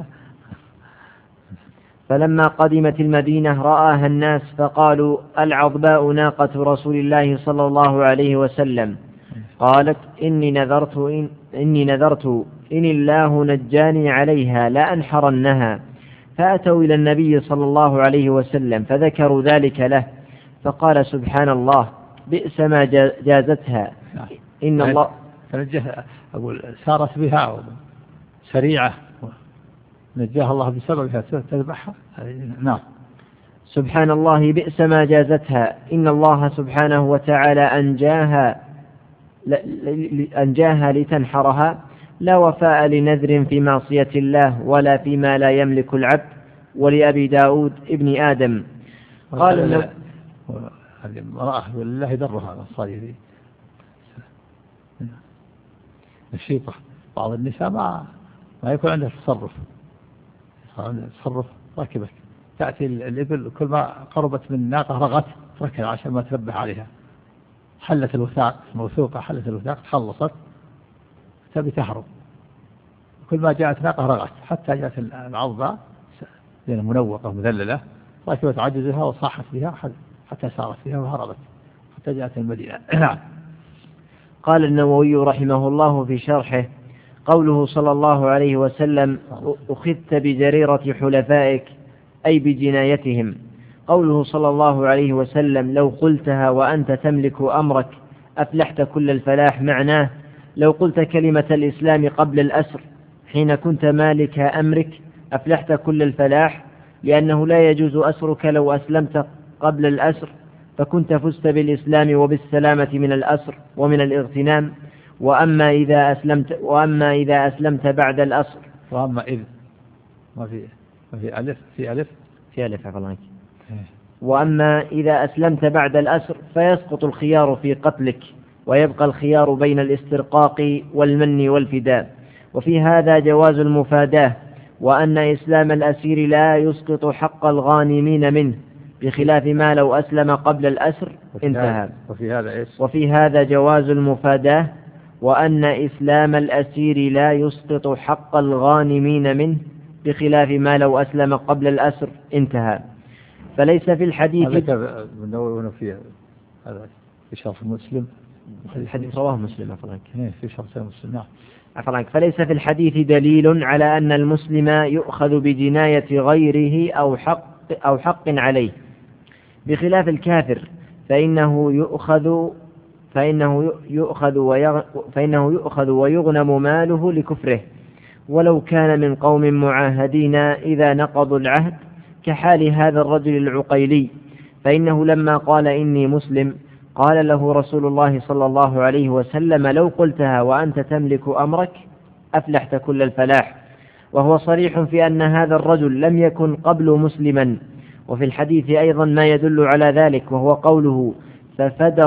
فلما قدمت المدينة رآها الناس فقالوا العظباء ناقة رسول الله صلى الله عليه وسلم. قالت إني نذرت إن الله نجاني عليها لأنحرنها. فأتوا إلى النبي صلى الله عليه وسلم فذكروا ذلك له فقال سبحان الله بئس ما جازتها إن الله أقول سارت بها سريعة نجاها الله بسببها تذبحها. نعم سبحان الله بئس ما جازتها إن الله سبحانه وتعالى أنجاها لتنحرها لا وفاء لنذر في معصية الله ولا فيما لا يملك العبد. ولأبي داود ابن آدم قال هذه امرأة والله درها الصالحين الشيطة. بعض النساء ما يكون عندها تصرف ركبت تأتي الإبل كل ما قربت من الناقة رغت ركض عشان ما تنبه عليها. حلت الوثاق موثوقة حلت الوثاق تخلصت تبي تهرب كل ما جاءت ناقة رغت حتى جاءت العظباء منوقة مذللة ركبت عجزها وصاحت بها حتى سارت بها وهربت حتى جاءت المدينة. قال النووي رحمه الله في شرحه قوله صلى الله عليه وسلم أخذت بجريرة حلفائك أي بجنايتهم. قوله صلى الله عليه وسلم لو قلتها وأنت تملك أمرك أفلحت كل الفلاح معناه لو قلت كلمة الإسلام قبل الأسر حين كنت مالك أمرك أفلحت كل الفلاح لأنه لا يجوز أسرك لو أسلمت قبل الأسر فكنت فزت بالإسلام وبالسلامة من الأسر ومن الاغتنام. وأما إذا أسلمت بعد الأسر وأما إذ ما في ألف عفوا. وأما إذا أسلمت بعد الأسر فيسقط الخيار في قتلك ويبقى الخيار بين الاسترقاق والمن والفداء. وفي هذا جواز المفاداة وأن إسلام الأسير لا يسقط حق الغانمين منه بخلاف ما لو أسلم قبل الأسر انتهى. وفي هذا جواز المفاداة وأن إسلام الأسير لا يسقط حق الغانمين منه بخلاف ما لو أسلم قبل الأسر انتهى. فليس في الحديث هذا في شرح مسلم الحديث رواه مسلم في شرح مسلم. فليس في الحديث دليل على أن المسلم يؤخذ بجناية غيره أو حق عليه بخلاف الكافر فإنه يؤخذ ويغنم ماله لكفره ولو كان من قوم معاهدين إذا نقضوا العهد كحال هذا الرجل العقيلي. فإنه لما قال إني مسلم قال له رسول الله صلى الله عليه وسلم لو قلتها وأنت تملك أمرك أفلحت كل الفلاح. وهو صريح في أن هذا الرجل لم يكن قبل مسلما. وفي الحديث أيضا ما يدل على ذلك وهو قوله ففدى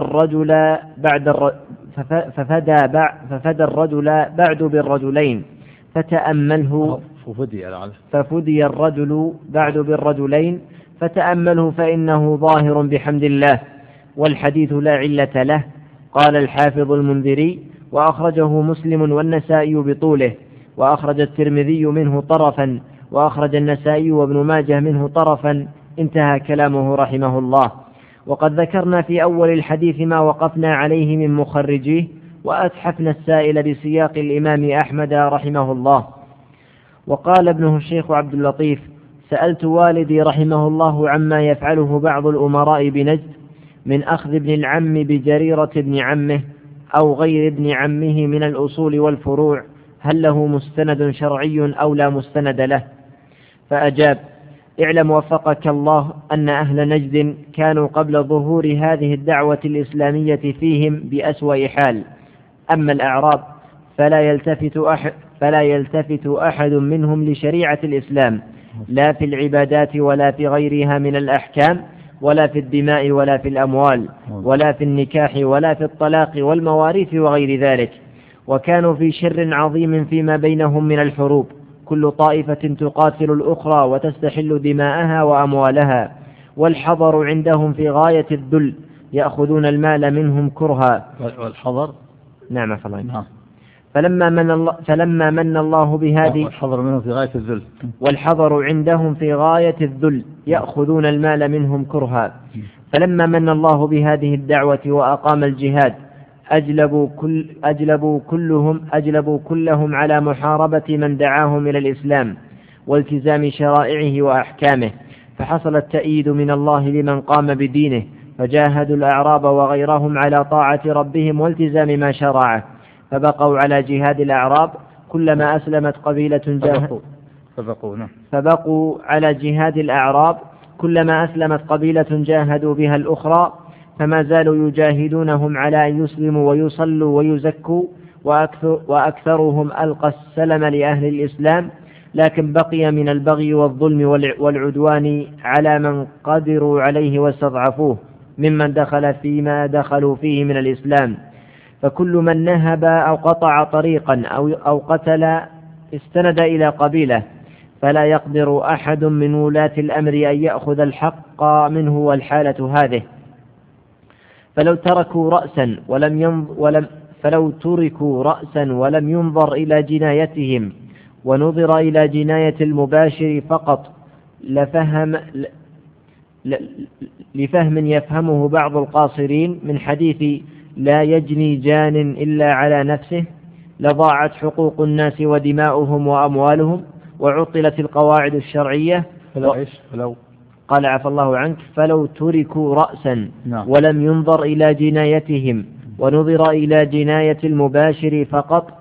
الرجل بعد بالرجلين فتأمله ففدي الرجل بعد بالرجلين فتأمله فإنه ظاهر بحمد الله والحديث لا علة له. قال الحافظ المنذري وأخرجه مسلم والنسائي بطوله وأخرج الترمذي منه طرفا وأخرج النسائي وابن ماجه منه طرفا انتهى كلامه رحمه الله. وقد ذكرنا في أول الحديث ما وقفنا عليه من مخرجيه وأتحفنا السائل بسياق الإمام أحمد رحمه الله. وقال ابنه الشيخ عبد اللطيف سألت والدي رحمه الله عما يفعله بعض الأمراء بنجد من أخذ ابن العم بجريرة ابن عمه أو غير ابن عمه من الأصول والفروع هل له مستند شرعي أو لا مستند له؟ فأجاب: اعلم وفقك الله أن أهل نجد كانوا قبل ظهور هذه الدعوة الإسلامية فيهم بأسوأ حال. أما الأعراب فلا يلتفت أحد منهم لشريعة الإسلام، لا في العبادات ولا في غيرها من الأحكام، ولا في الدماء ولا في الأموال، ولا في النكاح ولا في الطلاق والمواريث وغير ذلك. وكانوا في شر عظيم فيما بينهم من الحروب، كل طائفة تقاتل الأخرى وتستحل دماءها وأموالها، والحضر عندهم في غاية الذل، يأخذون المال منهم كرها. والحضر نعم فالله. فلما من الله بهذه والحضر منهم في غاية الذل، والحضر عندهم في غاية الذل، يأخذون المال منهم كرها. فلما من الله بهذه الدعوة وأقام الجهاد أجلبوا كلهم على محاربة من دعاهم إلى الإسلام والتزام شرائعه وأحكامه، فحصل التأييد من الله لمن قام بدينه، فجاهدوا الأعراب وغيرهم على طاعة ربهم والتزام ما شرعه، فبقوا على جهاد الأعراب كلما أسلمت قبيلة فبقوا على جهاد الأعراب كلما أسلمت قبيلة جاهدوا بها الأخرى، فما زالوا يجاهدونهم على أن يسلموا ويصلوا ويزكوا، وأكثرهم ألقى السلم لأهل الإسلام، لكن بقي من البغي والظلم والعدوان على من قدروا عليه واستضعفوه ممن دخل فيما دخلوا فيه من الإسلام. فكل من نهب أو قطع طريقا أو قتل استند إلى قبيلة، فلا يقدر أحد من ولاة الأمر أن يأخذ الحق منه، والحالة هذه. فلو تركوا رأسا ولم ينظر إلى جنايتهم ونظر إلى جناية المباشر فقط لفهم يفهمه بعض القاصرين من حديث لا يجني جان إلا على نفسه، لضاعت حقوق الناس ودماؤهم وأموالهم، وعطلت القواعد الشرعية. قال عفى الله عنك: فلو تركوا رأسا ولم ينظر إلى جنايتهم ونظر إلى جناية المباشر فقط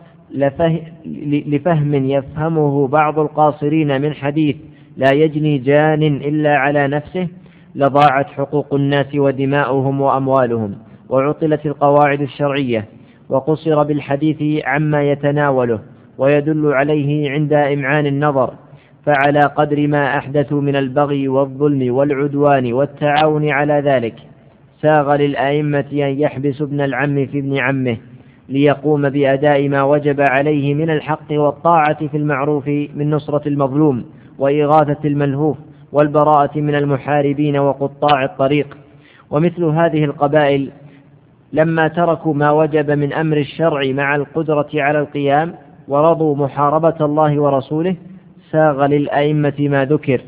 لفهم يفهمه بعض القاصرين من حديث لا يجني جان إلا على نفسه، لضاعت حقوق الناس ودماؤهم وأموالهم، وعطلت القواعد الشرعية، وقصر بالحديث عما يتناوله ويدل عليه عند إمعان النظر، فعلى قدر ما أحدثوا من البغي والظلم والعدوان والتعاون على ذلك ساغ للأئمة أن يحبسوا ابن العم في ابن عمه ليقوم بأداء ما وجب عليه من الحق والطاعة في المعروف من نصرة المظلوم وإغاثة الملهوف والبراءة من المحاربين وقطاع الطريق. ومثل هذه القبائل لما تركوا ما وجب من أمر الشرع مع القدرة على القيام ورضوا محاربة الله ورسوله ساغ للأئمة ما ذكر،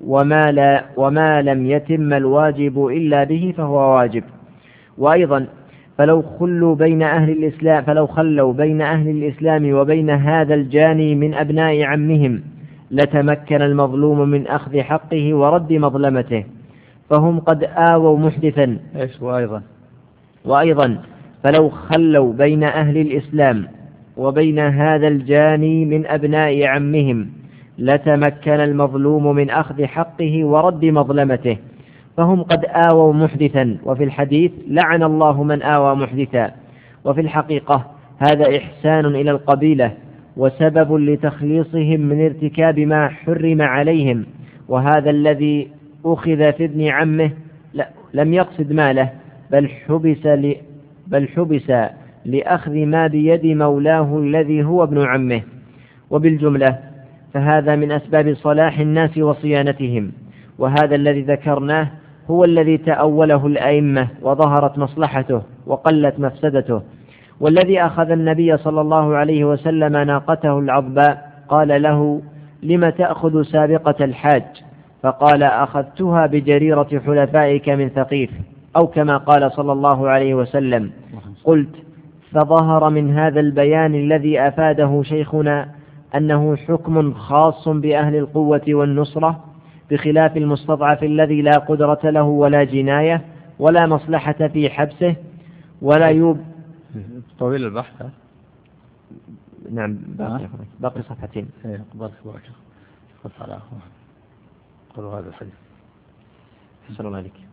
وما لم يتم الواجب إلا به فهو واجب. وأيضا فلو خلوا بين أهل الإسلام وبين هذا الجاني من أبناء عمهم لتمكن المظلوم من أخذ حقه ورد مظلمته، فهم قد آووا محدثا. وأيضا فلو خلوا بين أهل الإسلام وبين هذا الجاني من أبناء عمهم لتمكن المظلوم من أخذ حقه ورد مظلمته، فهم قد آووا محدثا. وفي الحديث لعن الله من آوى محدثا. وفي الحقيقة هذا إحسان إلى القبيلة وسبب لتخليصهم من ارتكاب ما حرم عليهم. وهذا الذي أخذ في ابن عمه لم يقصد ماله، بل حبس لأخذ ما بيد مولاه الذي هو ابن عمه. وبالجملة فهذا من أسباب صلاح الناس وصيانتهم، وهذا الذي ذكرناه هو الذي تأوله الأئمة وظهرت مصلحته وقلت مفسدته. والذي أخذ النبي صلى الله عليه وسلم ناقته العضباء قال له: لم تأخذ سابقة الحاج؟ فقال: أخذتها بجريرة حلفائك من ثقيف، أو كما قال صلى الله عليه وسلم. قلت: فظهر من هذا البيان الذي أفاده شيخنا أنه حكم خاص بأهل القوة والنصرة، بخلاف المستضعف الذي لا قدرة له ولا جناية ولا مصلحة في حبسه طويل البحث. نعم باقي صفحتين. بارك الله فيك. قالوا هذا الحديث. صلى الله عليك.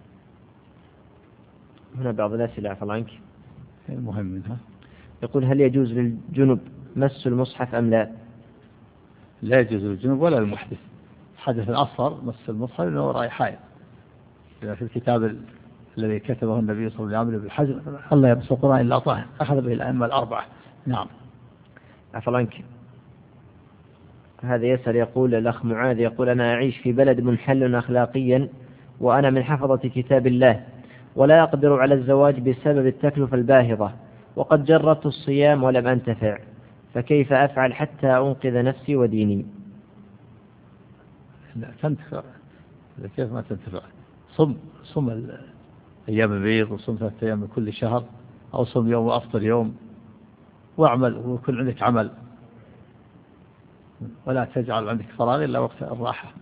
هنا بعض الأسئلة عفوا عنك المهم منها. يقول هل يجوز للجنب مس المصحف أم لا؟ لا يجوز للجنب ولا المحدث. الحدث الأصغر مس المصحف لأنه وراء حائط. في الكتاب الذي كتبه النبي صلى الله عليه وسلم بالحجر الله يمس القرآن إلا طاهر أخذ به الأئمة الأربعة. نعم. عفوا عنك. هذا يسأل يقول الأخ معاذ يقول أنا أعيش في بلد منحل أخلاقيا وأنا من حفظة كتاب الله ولا أقدر على الزواج بسبب التكلفة الباهظة وقد جربت الصيام ولم أنتفع فكيف أفعل حتى أنقذ نفسي وديني؟ لا تنتفع. كيف ما تنتفع؟ صم أيام البيض وصم 3 أيام من كل شهر أو صم يوم وأفطر يوم واعمل ويكون عندك عمل ولا تجعل عندك فراغ إلا وقت الراحة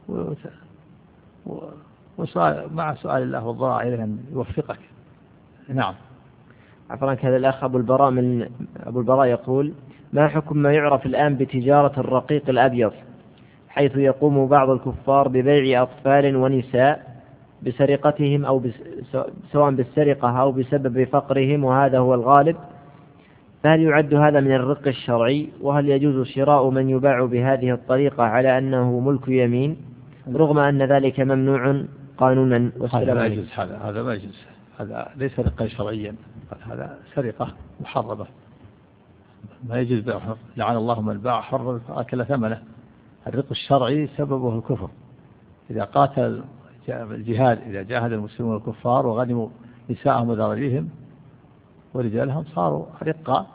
وسؤال مع سؤال الله والضراع إليه أن يوفقك. نعم. عفوا عنك. هذا الأخ أبو البراء يقول ما حكم ما يعرف الآن بتجارة الرقيق الأبيض حيث يقوم بعض الكفار ببيع أطفال ونساء بسرقتهم أو سواء بالسرقة أو بسبب فقرهم وهذا هو الغالب فهل يعد هذا من الرق الشرعي وهل يجوز شراء من يباع بهذه الطريقة على أنه ملك يمين رغم أن ذلك ممنوع قانونا؟ هذا ما يجوز. هذا ما يجوز. هذا ليس رقا شرعيا هذا سرقة محرمة ما يجوز بيعه. لعن الله من باع حرا فأكل ثمنه. الرق الشرعي سببه الكفر. إذا قاتل الجهاد إذا جاهد المسلمون الكفار وغنموا نساءهم وذراريهم ورجالهم صاروا رقا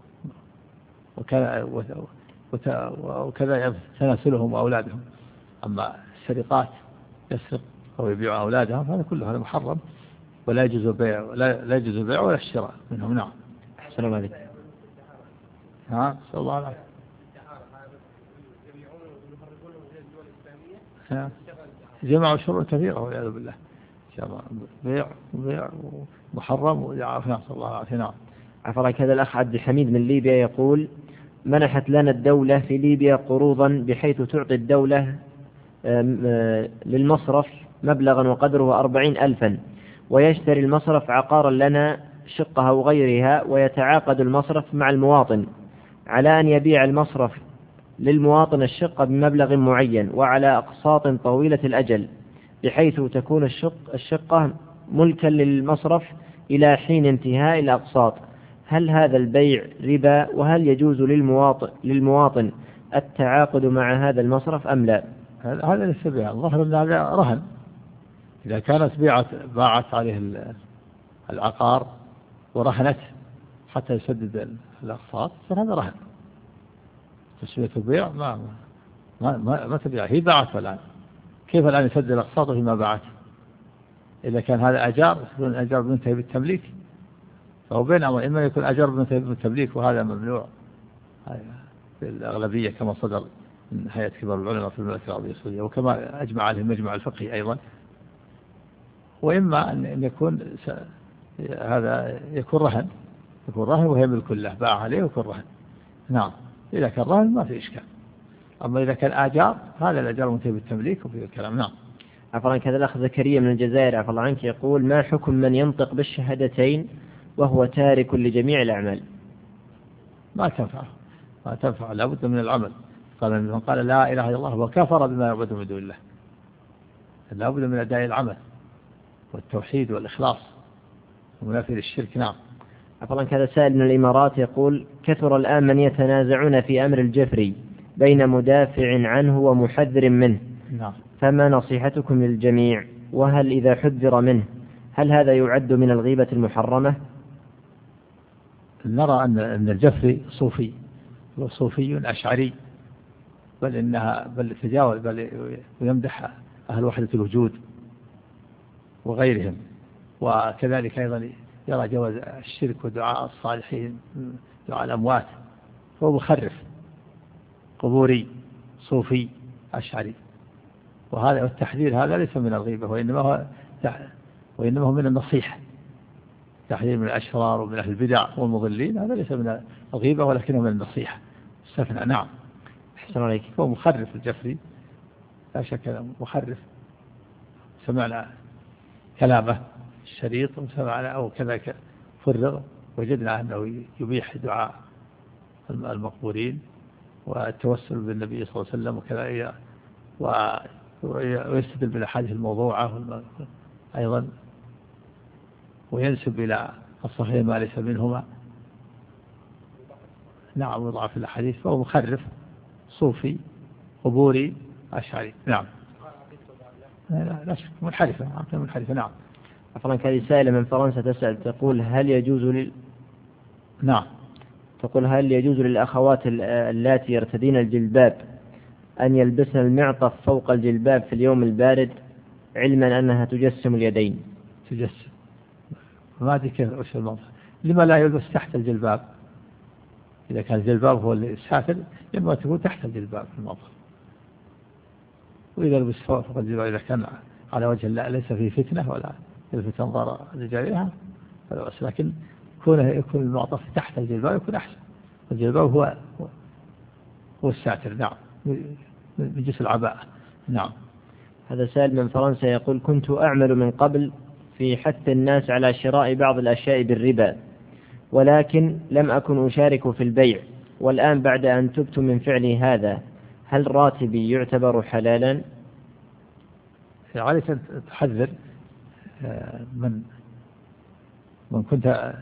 وكذا تناسلهم وأولادهم. أما السرقات يسرق أو يبيع أولادهم هذا كله هذا محرم ولا يجوز البيع ولا الشراء منهم. نعم. أحسن الله عليك. نعم. صلى الله عليه وسلم. جمعوا شرور كثيرة والعياذ بالله. بيع محرم ويعافنا صلى الله عليه وسلم. عفوا عنك. هذا الأخ عبد الحميد من ليبيا يقول منحت لنا الدولة في ليبيا قروضا بحيث تعطي الدولة للمصرف مبلغا وقدره 40,000 ويشتري المصرف عقارا لنا شقها وغيرها ويتعاقد المصرف مع المواطن على أن يبيع المصرف للمواطن الشقة بمبلغ معين وعلى أقساط طويلة الأجل بحيث تكون الشقة ملكا للمصرف إلى حين انتهاء الأقساط. هل هذا البيع ربا وهل يجوز للمواطن التعاقد مع هذا المصرف أم لا؟ هذا ليس بيع. الظاهر أن هذا رهن. إذا كانت باعت عليه العقار ورهنت حتى يسدد الأقساط فهذا رهن. تسوية البيع ما تبيع. هي باعت الآن كيف الآن يسدد الأقساط فيما باعت؟ إذا كان هذا أجار يكون أجار منتهي بالتمليك فهو بين أمر إما يكون أجار منتهي بالتمليك وهذا ممنوع في الأغلبية كما صدر من هيئة كبار العلماء في المملكة العربية السعودية وكما أجمع عليه المجمع الفقهي أيضا. وإما أن يكون هذا يكون رهن وهي ملك له باع عليه ويكون رهن. نعم. إذا كان رهن ما في إشكال. أما إذا كان آجار هذا الأجار منتهي بالتمليك وفي الكلام. نعم. عفوا عنك. هذا الأخ زكريا من الجزائر عفوا الله عنك يقول ما حكم من ينطق بالشهادتين وهو تارك لجميع الأعمال؟ ما تنفع لابد من العمل. قال من قال لا إله إلا الله وكفر بما يعبد من دون الله. لابد من أداء العمل والتوحيد والإخلاص ومنافي للشرك. نعم. عفوا عنك. هذا سائل من الإمارات يقول كثر الآن من يتنازعون في أمر الجفري بين مدافع عنه ومحذر منه. نعم. فما نصيحتكم للجميع وهل إذا حذر منه هل هذا يعد من الغيبة المحرمة؟ نرى أن الجفري صوفي أشعري بل تجاوز بل ويمدح أهل وحدة الوجود وغيرهم وكذلك أيضا يرى جواز الشرك ودعاء الصالحين دعاء الأموات. هو مخرف قبوري صوفي أشعري وهذا التحذير هذا ليس من الغيبة وإنما هو من النصيحة والتحذير من الأشرار ومن أهل البدع والمضلين، هذا ليس من الغيبة ولكنه من النصيحة. استثنى. نعم. أحسن عليك. هو مخرف الجفري لا شك، مخرف. سمعنا كلامه الشريط وسمعنا أو كذا فرغ، وجدنا أنه يبيح دعاء المقبورين والتوسل بالنبي صلى الله عليه وسلم وكذا، ويستدل بالأحاديث الموضوعة أيضا، وينسب إلى الصحيح ما ليس منهما. نعم. وضعف الأحاديث، فهو مخرف صوفي قبوري أشعري. نعم. لا شك منحرفة، عقل منحرفة. نعم. عفوا، هذه سائلة من فرنسا تسأل تقول هل يجوز نعم. تقول هل يجوز للأخوات اللاتي يرتدين الجلباب أن يلبسن المعطف فوق الجلباب في اليوم البارد، علما أنها تجسم اليدين؟ تجسم، ما أدري كيف وش الموضوع. لما لا يلبس تحت الجلباب؟ إذا كان الجلباب هو الساتر ينبغي تكون تحت الجلباب في الموضوع، وإذا لبس فوق الجلباب إذا كان على وجه الله ليس فيه فتنة ولا يلفت أنظار رجالها فلا بأس، لكن يكون المعطف تحت الجلباب يكون أحسن. الجلباب هو الساتر. نعم. من جنس العباءة. نعم. هذا سائل من فرنسا يقول كنت أعمل من قبل في حث الناس على شراء بعض الأشياء بالربا، ولكن لم أكن أشارك في البيع، والآن بعد أن تبت من فعلي هذا هل راتبي يعتبر حلالا؟ عليك أن تحذر من كنت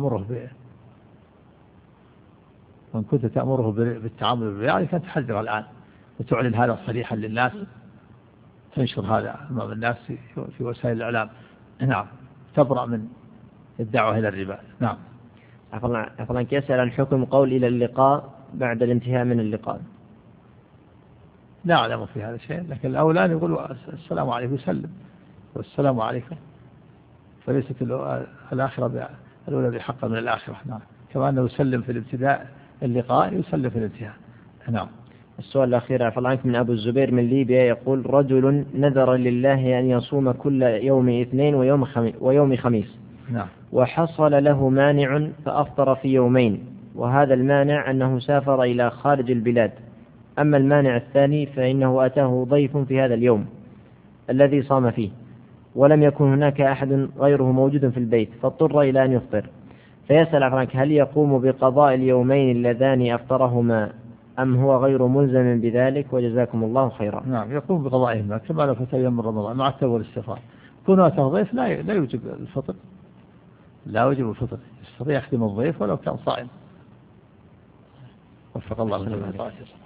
تأمره بالتعامل بالبيع، عليك أن تحذر الآن وتعلن هذا صريحا للناس، تنشر هذا أمام الناس في وسائل الإعلام. نعم. تبرأ من الدعوة إلى الربا. نعم. عفوا، يسأل عن حكم قول إلى اللقاء بعد الانتهاء من اللقاء. لا أعلم في هذا شيء، لكن الأولى أن يقولوا السلام عليكم وسلم والسلام عليكم، فليست الآخرة الأولى بحق من الآخرة. نعم. كما أنه يسلم في الابتداء اللقاء يسلم في الانتهاء. نعم. السؤال الأخير عفوا عنك من أبو الزبير من ليبيا يقول رجل نذر لله أن يصوم كل يوم اثنين ويوم خميس. نعم. وحصل له مانع فأفطر في يومين، وهذا المانع أنه سافر إلى خارج البلاد. أما المانع الثاني فإنه أتاه ضيف في هذا اليوم الذي صام فيه، ولم يكن هناك أحد غيره موجود في البيت، فاضطر إلى أن يفطر. فيسأل عنك هل يقوم بقضاء اليومين اللذان أفطرهما أم هو غير ملزم بذلك؟ وجزاكم الله خيرا. نعم. يقوم بقضائهما كما لو فات يوم من رمضان مع التوبة والاستغفار. كونه أتاه ضيف لا يوجب الفطر، لا يوجب الفطر، يستطيع يخدم الضيف ولو كان صائم. وفق الله لنا.